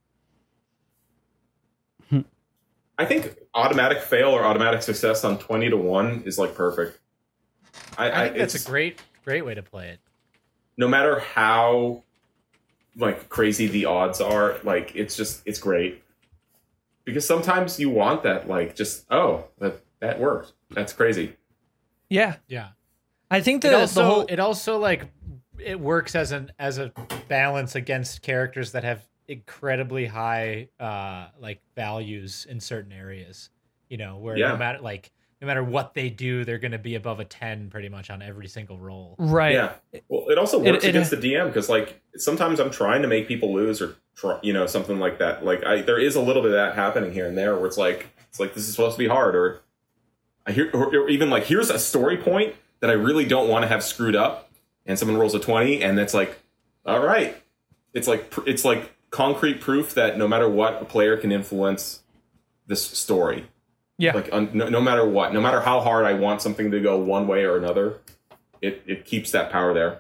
I think automatic fail or automatic success on twenty to one is like perfect. I, I think that's it's- a great, great way to play it. no matter how like crazy the odds are, like it's just it's great. Because sometimes you want that, like just oh that that worked. That's crazy. Yeah, Yeah. I think It the also, the whole it also like it works as an as a balance against characters that have incredibly high uh like values in certain areas. You know, where Yeah. no matter like no matter what they do, they're going to be above a ten pretty much on every single roll. right. Yeah. Well, it also It- works it- against the D M because like sometimes I'm trying to make people lose or try, you know something like that. Like I there is a little bit of that happening here and there where it's like it's like this is supposed to be hard or I hear or, or even like here's a story point that I really don't want to have screwed up and someone rolls a twenty and it's like all right. It's like pr- it's like concrete proof that no matter what a player can influence this story. Yeah. Like un, no, no matter what, no matter how hard I want something to go one way or another, it, it keeps that power there.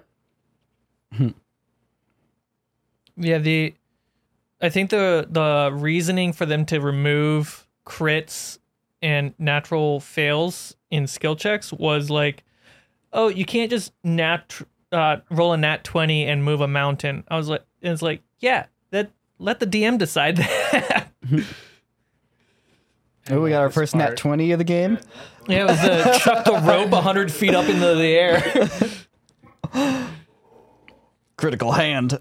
Yeah, the I think the the reasoning for them to remove crits and natural fails in skill checks was like, oh, you can't just nat uh, roll a nat twenty and move a mountain. I was like, it's like, yeah, that let the D M decide that. Oh, we got our This first part. nat twenty of the game. Yeah, it was the chuck the rope a hundred feet up into the air. Critical hand.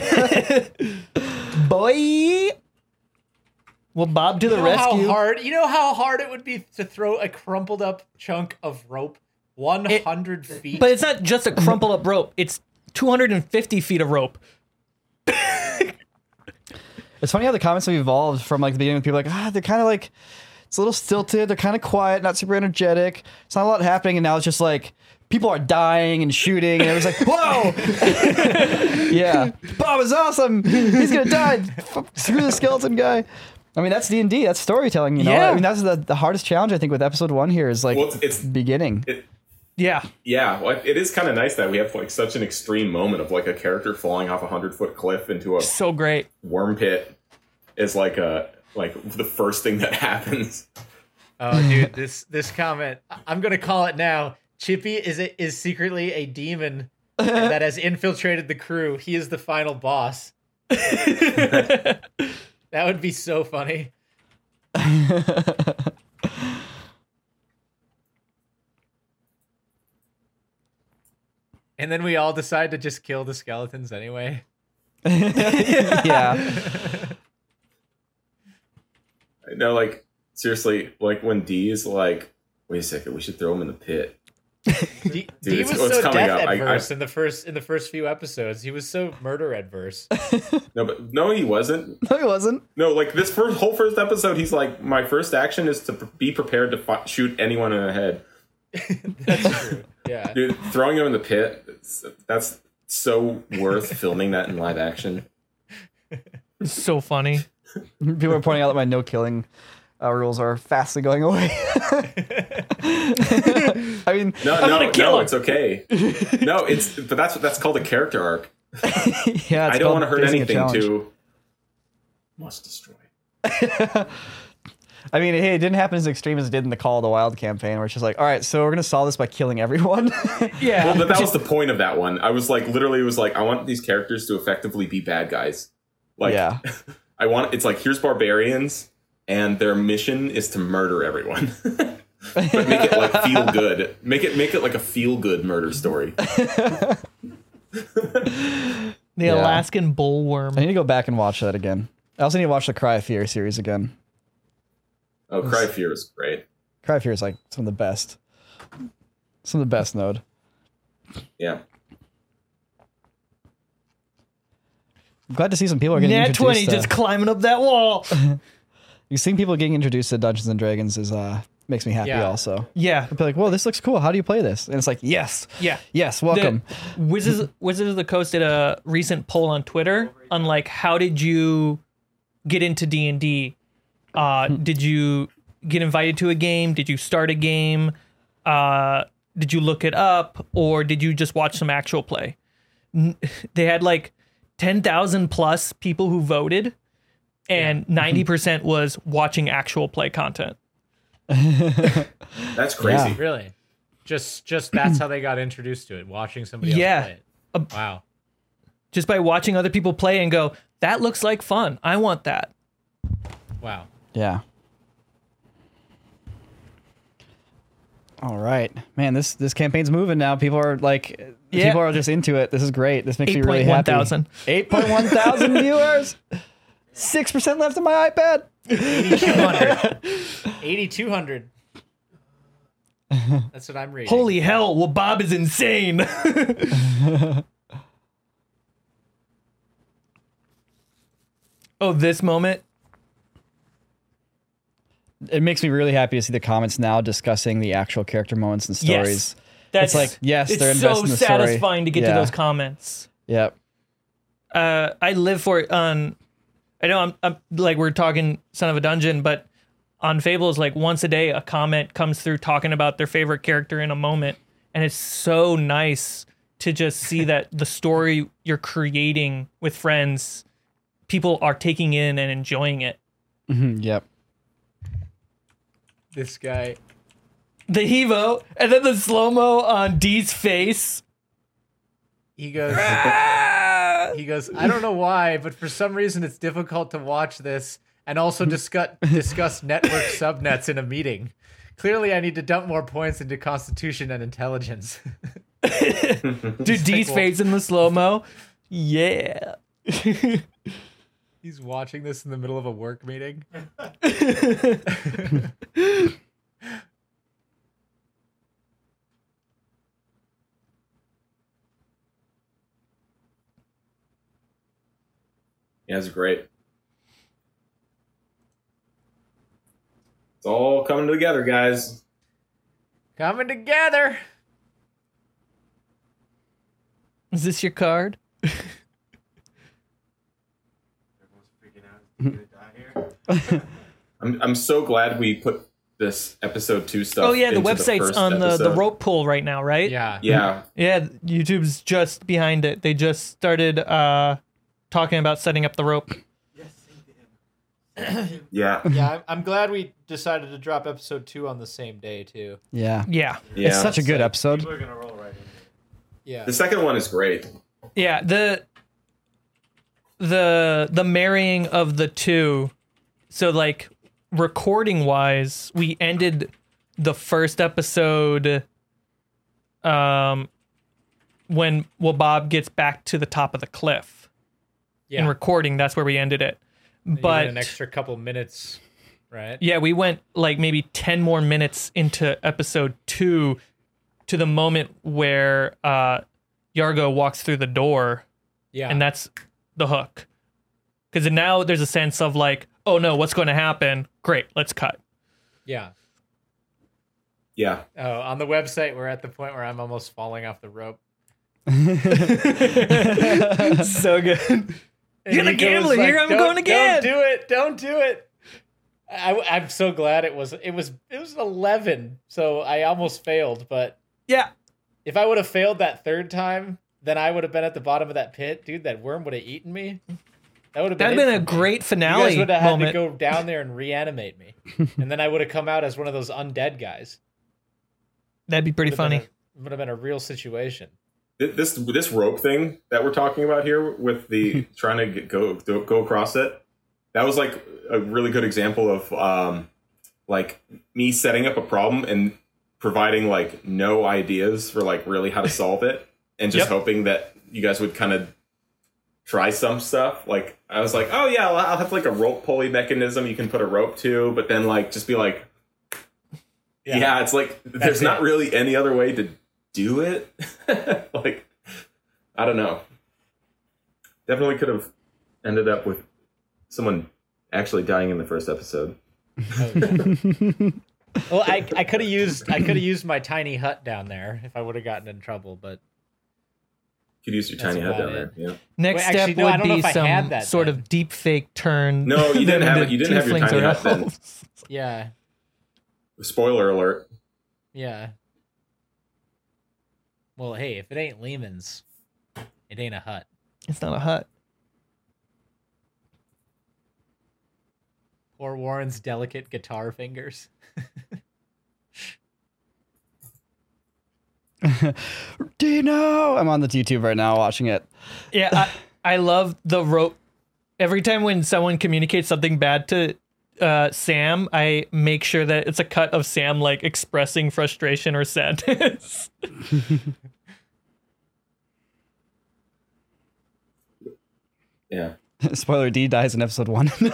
Boy. Well, Bob to the You know how rescue. hard you know how hard it would be to throw a crumpled up chunk of rope one hundred feet. But it's not just a crumpled up rope; it's two hundred fifty feet of rope. It's funny how the comments have evolved from like the beginning with people like, ah, they're kind of like, it's a little stilted. They're kind of quiet, not super energetic. It's not a lot happening. And now it's just like, people are dying and shooting. And it was like, whoa. Yeah. Bob is awesome. He's going to die. F- Screw the skeleton guy. I mean, that's D and D. That's storytelling, you know? Yeah. I mean, that's the, the hardest challenge, I think, with episode one here is like Well, it's, it's beginning. it, Yeah, yeah, well, it is kind of nice that we have like such an extreme moment of like a character falling off a hundred foot cliff into a so great. worm pit is like a like the first thing that happens. Oh, dude, this this comment, I- I'm gonna call it now. Chippy is a, is secretly a demon that has infiltrated the crew. He is the final boss. That would be so funny. And then we all decide to just kill the skeletons anyway. Yeah. No, like seriously, like when D is like, wait a second, we should throw him in the pit. D, D it's- was it's so coming death up. I- adverse I- in the first in the first few episodes. He was so murder adverse. No, but no, he wasn't. No, he wasn't. No, like this first whole first episode, he's like, my first action is to p- be prepared to fi- shoot anyone in the head. That's true. Yeah. Dude, throwing him in the pit, it's, that's so worth filming that in live action. It's so funny. People are pointing out that my no killing uh, rules are fastly going away. I mean, No, I'm no, gonna kill no, him. it's okay. No, it's but that's that's called a character arc. yeah, it's I don't called want to hurt facing a anything challenge. to must destroy. I mean, hey, it didn't happen as extreme as it did in the Call of the Wild campaign, where it's just like, all right, so we're gonna solve this by killing everyone. Yeah. Well, but that was the point of that one. I was like, literally, it was like, I want these characters to effectively be bad guys. Like, Yeah. I want it's like here's barbarians, and their mission is to murder everyone. But make it like feel good. Make it make it like a feel good murder story. The Yeah. Alaskan bullworm. I need to go back and watch that again. I also need to watch the Cry of Fear series again. Oh, Cry of Fear is great. Cry of Fear is like some of the best. Some of the best Node. Yeah. I'm glad to see some people are getting Nat introduced twenty to, just climbing up that wall. you seeing people getting introduced to Dungeons and Dragons is uh makes me happy Yeah. also. Yeah. I'll be like, whoa, this looks cool. How do you play this? And it's like, yes. Yeah. Yes, welcome. The Wizards, Wizards of the Coast did a recent poll on Twitter on like, how did you get into D and D? Uh, did you get invited to a game? Did you start a game? Uh, did you look it up? Or did you just watch some actual play? N- They had like ten thousand plus people who voted, and ninety percent was watching actual play content. That's crazy. Yeah. Really? Just just that's how they got introduced to it, watching somebody else Yeah. play it. Uh, Wow. Just by watching other people play and go, that looks like fun. I want that. Wow. Yeah. All right, man. This this campaign's moving now. People are like, Yeah. people are just into it. This is great. This makes me really eight point one happy. thousand. Eight point one thousand viewers. Six percent left on my iPad. eighty-two hundred. eighty-two hundred. That's what I'm reading. Holy hell, well, Bob is insane. Oh, this moment? It makes me really happy to see the comments now discussing the actual character moments and stories. Yes. That's like, yes, it's they're so invested in the story. satisfying to get Yeah. to those comments. Yep. Uh, I live for it on, I know I'm, I'm like, we're talking Son of a Dungeon, but on Fables, like once a day, a comment comes through talking about their favorite character in a moment. And it's so nice to just see that the story you're creating with friends, people are taking in and enjoying it. Mhm, yep. This guy. The Hevo, and then the slow-mo on Dee's face. He goes He goes, I don't know why, but for some reason it's difficult to watch this and also discuss discuss network subnets in a meeting. Clearly I need to dump more points into Constitution and Intelligence. Dude, Dee's well- face in the slow-mo. Yeah. He's watching this in the middle of a work meeting. Yeah, it's great. It's all coming together, guys. Coming together. Is this your card? Everyone's freaking out. He's gonna die here. I'm I'm so glad we put this episode two stuff. Oh yeah, the into website's first on the, the episode. rope pull right now, right? Yeah. Yeah, Yeah, YouTube's just behind it. They just started uh, talking about setting up the rope. Yes, sing to him. yeah, Yeah, I'm, I'm glad we decided to drop episode two on the same day too. Yeah. Yeah. yeah. It's such a good So, episode. People are gonna roll right in. Yeah. The second one is great. Yeah, the the the marrying of the two. So like recording wise, we ended the first episode um when well Bob gets back to the top of the cliff. Yeah. In recording, that's where we ended it. You went But an extra couple minutes, right? yeah, we went like maybe ten more minutes into episode two to the moment where uh Yargo walks through the door. Yeah. And that's the hook. Because now there's a sense of like, oh no, what's going to happen? Great, let's cut. yeah. Yeah, Oh, on the website, we're at the point where I'm almost falling off the rope. So good. And You're the he goes gambler. Here I'm "Don't- going again." Don't do it. Don't do it. I, I'm so glad it was. It was. It was eleven. So I almost failed. But Yeah. if I would have failed that third time, then I would have been at the bottom of that pit, dude. That worm would have eaten me. That would have been, That'd been it a for me. great You finale guys would have had moment. to go down there and reanimate me, and then I would have come out as one of those undead guys. That'd be pretty Would have been funny. a- Would have been a real situation. This this rope thing that we're talking about here with the trying to get, go go across it, that was like a really good example of um, like me setting up a problem and providing like no ideas for like really how to solve it, and just Yep. hoping that you guys would kind of try some stuff. Like I was like, oh yeah, I'll I'll have like a rope pulley mechanism you can put a rope to, but then like just be like, yeah, Yeah. it's like there's not it. really any other way to do it. Like, I don't know. Definitely could have ended up with someone actually dying in the first episode. Well, I I could have used I could have used my tiny hut down there if I would have gotten in trouble, but Could use your That's tiny head about down there. it. Yeah. Next Wait, step actually, no, I would don't know be if I had some that sort then. of deep fake turn. No, you didn't them have into it. You didn't have your tieflings tiny or hut then. elves. yeah, Spoiler alert. yeah. Well, hey, if it ain't Lehman's, it ain't a hut. It's not a hut. Poor Warren's delicate guitar fingers. Dino! I'm on the YouTube right now watching it. Yeah, I, I love the rope. Every time when someone communicates something bad to uh, Sam, I make sure that it's a cut of Sam like expressing frustration or sadness. Yeah. Spoiler: D dies in episode one. Hold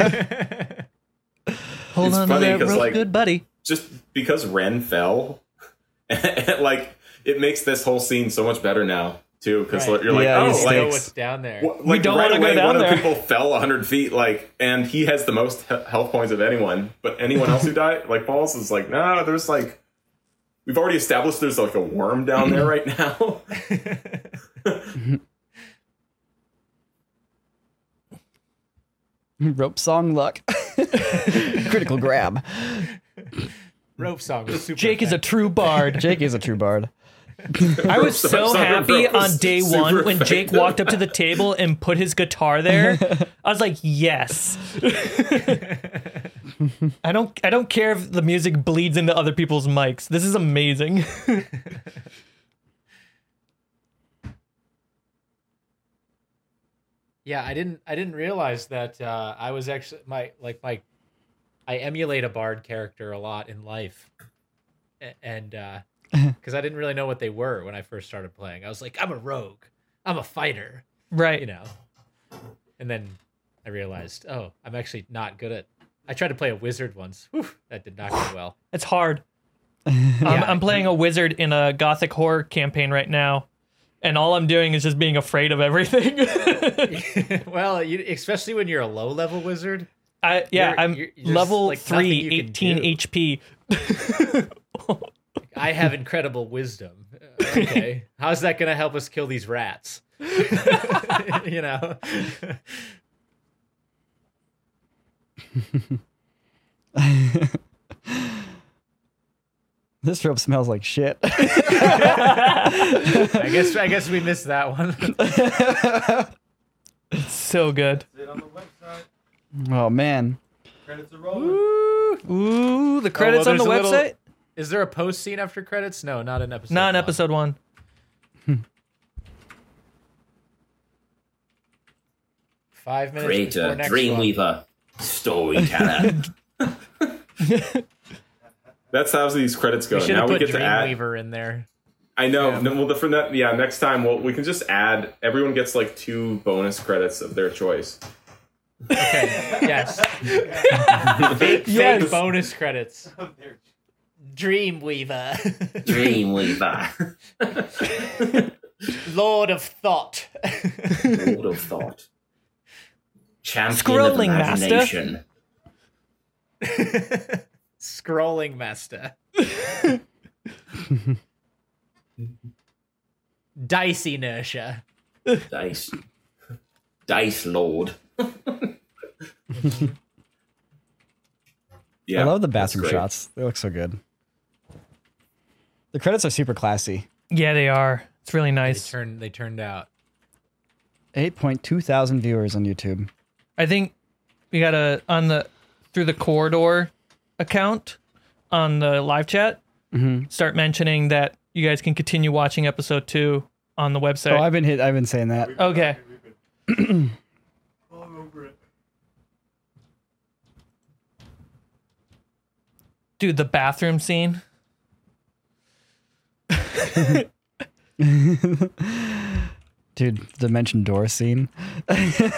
It's on funny to that 'cause, rope, like- good buddy. Just because Ren fell, like it makes this whole scene so much better now too. Because Right. you're like, Yeah, oh, he I know like, what's down there. wh- like don't right wanna go away, down one of there. the people fell one hundred feet, like, and he has the most he- health points of anyone. But anyone else who died, like Paul's, is like, no, nah, there's like, we've already established there's like a worm down there right now. Rope song luck. Critical grab. Rope song was super Jake is a effective. true bard. Jake is a true bard. I was Rope so song- happy rope was on day super one when Jake effective. walked up to the table and put his guitar there. I was like, yes. I don't I don't care if the music bleeds into other people's mics. This is amazing. Yeah, I didn't I didn't realize that uh, I was actually my like my I emulate a bard character a lot in life, A- and because I didn't really know what they were when I first started playing. I was like, I'm a rogue, I'm a fighter, Right. you know. And then I realized, oh, I'm actually not good at. I tried to play a wizard once. Whew, that did not go well. It's hard. I'm, Yeah. I'm playing a wizard in a gothic horror campaign right now, and all I'm doing is just being afraid of everything. Well, you, especially when you're a low level wizard. I yeah, You're- I'm you're- there's, level like, nothing three, you can eighteen do. H P. I have incredible wisdom. Okay, how's that going to help us kill these rats? You know. This rope smells like shit. I guess I guess we missed that one. So good. Is it on the website? Oh man. Credits are rolling. Ooh, the credits well, on the there's a website? little- Is there a post scene after credits? No, not an episode. Not in one. episode one. Five minutes Creator, before next one. Dreamweaver, storyteller. That's how these credits go. We should Now have we put get to add. Dreamweaver in there. I know. Yeah. No, well, the, for that, yeah. Next time, well, we can just add. Everyone gets like two bonus credits of their choice. Okay. Yes. Fake, Yes. fake bonus credits. Dreamweaver, Dreamweaver, Lord of Thought. Lord of Thought, Champion Scrolling of Master. Imagination. Scrolling Master. Dice inertia. Dice, Dice Lord. Yeah, I love the that's bathroom great. shots. They look so good. The credits are super classy. Yeah, they are. It's really They nice. turned. They turned out. eight point two thousand viewers on YouTube. I think we got to on the through the corridor account on the live chat. Mm-hmm. Start mentioning that you guys can continue watching episode two on the website. Oh, I've been hit. I've been saying that. Okay. All over it. Dude, the bathroom scene. Dude, Dimension Door scene. All right.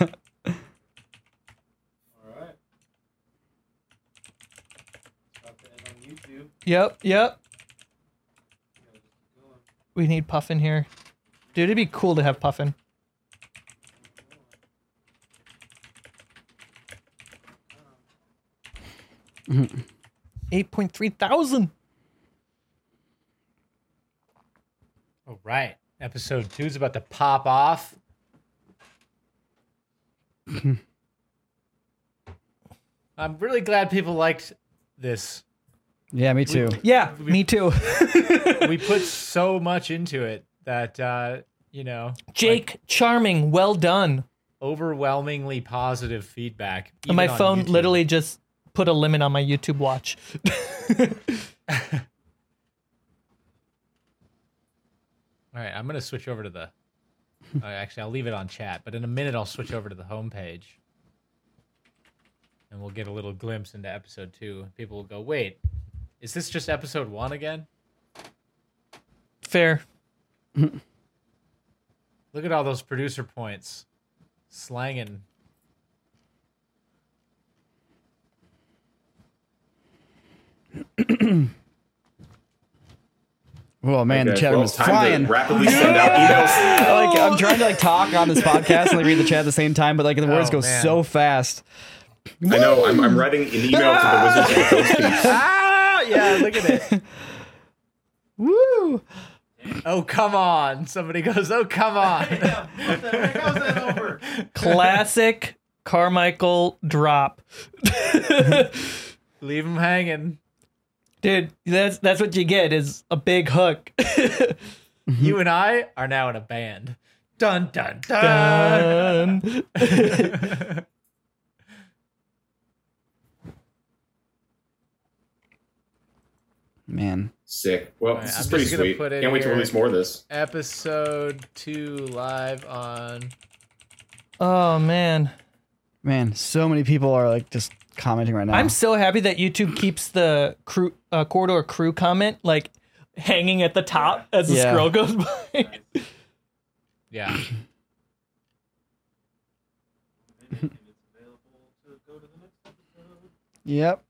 Got that on YouTube. Yep, yep. We need Puffin here. Dude, it'd be cool to have Puffin. eight point three thousand. All right. Episode two is about to pop off. I'm really glad people liked this. Yeah, me too. Yeah, me too. We put so much into it that, uh, you know, Jake, charming, well done. overwhelmingly positive feedback. And my even on phone YouTube. literally just put a limit on my YouTube watch. All right, I'm going to switch over to the... uh, actually, I'll leave it on chat, but in a minute I'll switch over to the homepage. And we'll get a little glimpse into episode two. People will go, wait, is this just episode one again? Fair. Look at all those producer points. Slanging. Oh man, the Okay, chat well, room is time flying. to rapidly send out emails. Like I'm trying to like talk on this podcast and like read the chat at the same time, but like the words Oh, go man. so fast. I know. I'm, I'm writing an email to the Wizards of the Coast team. Ah, yeah, look at it. Woo! Oh, come on. Somebody goes, oh, come on. Yeah, what the heck? How's that over? Classic Carmichael drop. Leave him hanging. Dude, that's that's what you get is a big hook. You and I are now in a band. Dun, dun, dun. Dun. Man. Sick. Well, Alright, this I'm is pretty just gonna sweet. put in Can't wait to here- release more of this. Episode two live on... Oh man. Man, so many people are like just commenting right now. I'm so happy that YouTube keeps the crew uh, corridor crew comment like hanging at the top as the Yeah. scroll goes by. Yeah. Yep.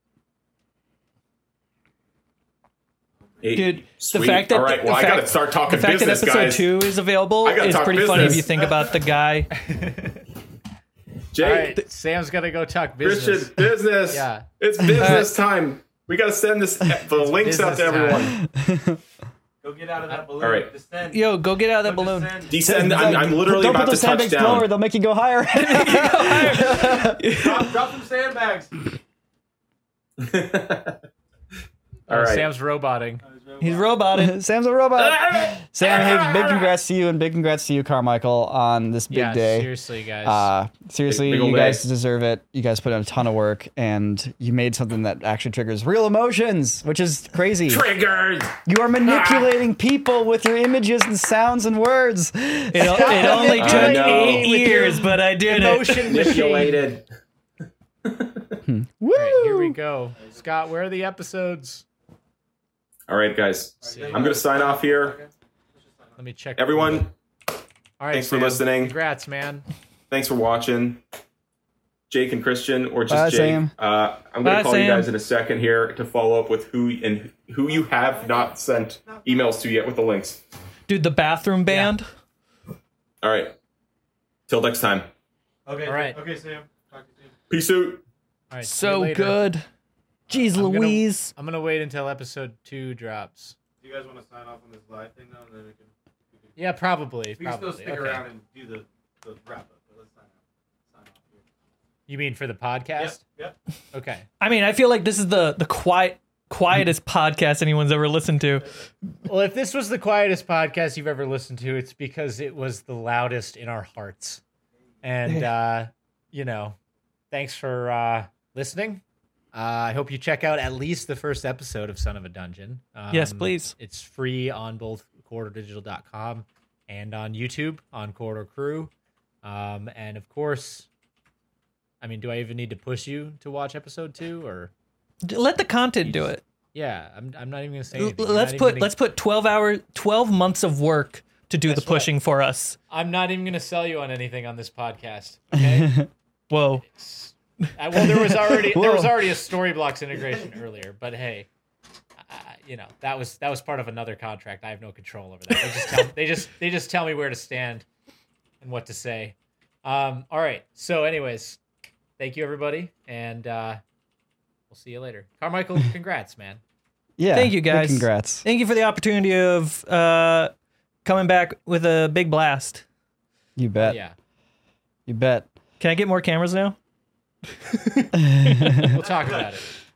Hey, Dude, sweet. the fact that all right, the well, I fact- gotta start talking the fact business, that episode guys. two is available I gotta is talk pretty funny if business. you think about the guy. Jake, All right, Sam's got to go talk business. Christian, business. Yeah. It's business time. We gotta send this the links out to business everyone. Go get out of that balloon. All right. Descend. Yo, go get out of that Go balloon. descend. Descend. I'm, I'm literally Don't about put to those touch sandbags lower; down. they'll make you go higher. Drop, drop some sandbags. All Oh, right. Sam's roboting. He's roboted. Sam's a robot. Sam, hey, big congrats to you, and big congrats to you, Carmichael, on this big Yeah, day. seriously, guys. Uh, seriously, Big- big ol' you guys day. deserve it. You guys put in a ton of work, and you made something that actually triggers real emotions, which is crazy. Triggered. You are manipulating people with your images and sounds and words. It, o- it only I took know. eight years, but I did it. Emotion machine. Manipulated. All right, here we go. Scott, where are the episodes? All right, guys. I'm gonna sign off here. Let me check. Everyone, All right, thanks for Sam. listening. Congrats, man. thanks for watching. Jake and Christian, or just Bye, Jake. Sam. Uh, I'm gonna Bye, call you Sam. guys in a second here to follow up with who and who you have not sent emails to yet with the links. Dude, the bathroom band. All right. Till next time. Okay. All right. Okay, Sam. Talk to you soon. Peace out. All right, see you So later. good. Jeez I'm gonna- Louise. I'm gonna wait until episode two drops. Do you guys want to sign off on this live thing though, and then we can. We can, Yeah, probably. we can probably. still stick Okay. around and do the the wrap up, but let's sign off. Sign off here. You mean for the podcast? Yep. Yep. Okay. I mean, I feel like this is the the quiet quietest podcast anyone's ever listened to. Well, if this was the quietest podcast you've ever listened to, it's because it was the loudest in our hearts. And, uh, you know, thanks for uh, listening. Uh, I hope you check out at least the first episode of Son of a Dungeon. Um, Yes, please. It's free on both corridor digital dot com and on YouTube on Corridor Crew. Um, and, of course, I mean, do I even need to push you to watch episode two? Or Let the content do it. yeah, I'm, I'm not even going to say L- anything. You're Let's not put even gonna- let's put twelve hour twelve months of work to do Guess the pushing what? for us. I'm not even going to sell you on anything on this podcast. Okay. Whoa. I, well, there was already there was Whoa. already a Storyblocks integration earlier, but hey, uh, you know that was that was part of another contract. I have no control over that. They just tell, they just they just tell me where to stand and what to say. Um, all right. So, anyways, thank you everybody, and uh, we'll see you later. Carmichael, congrats, man. Yeah. Thank you, big guys. Congrats. Thank you for the opportunity of uh, coming back with a big blast. You bet. Yeah, You bet. Can I get more cameras now? we'll talk about it.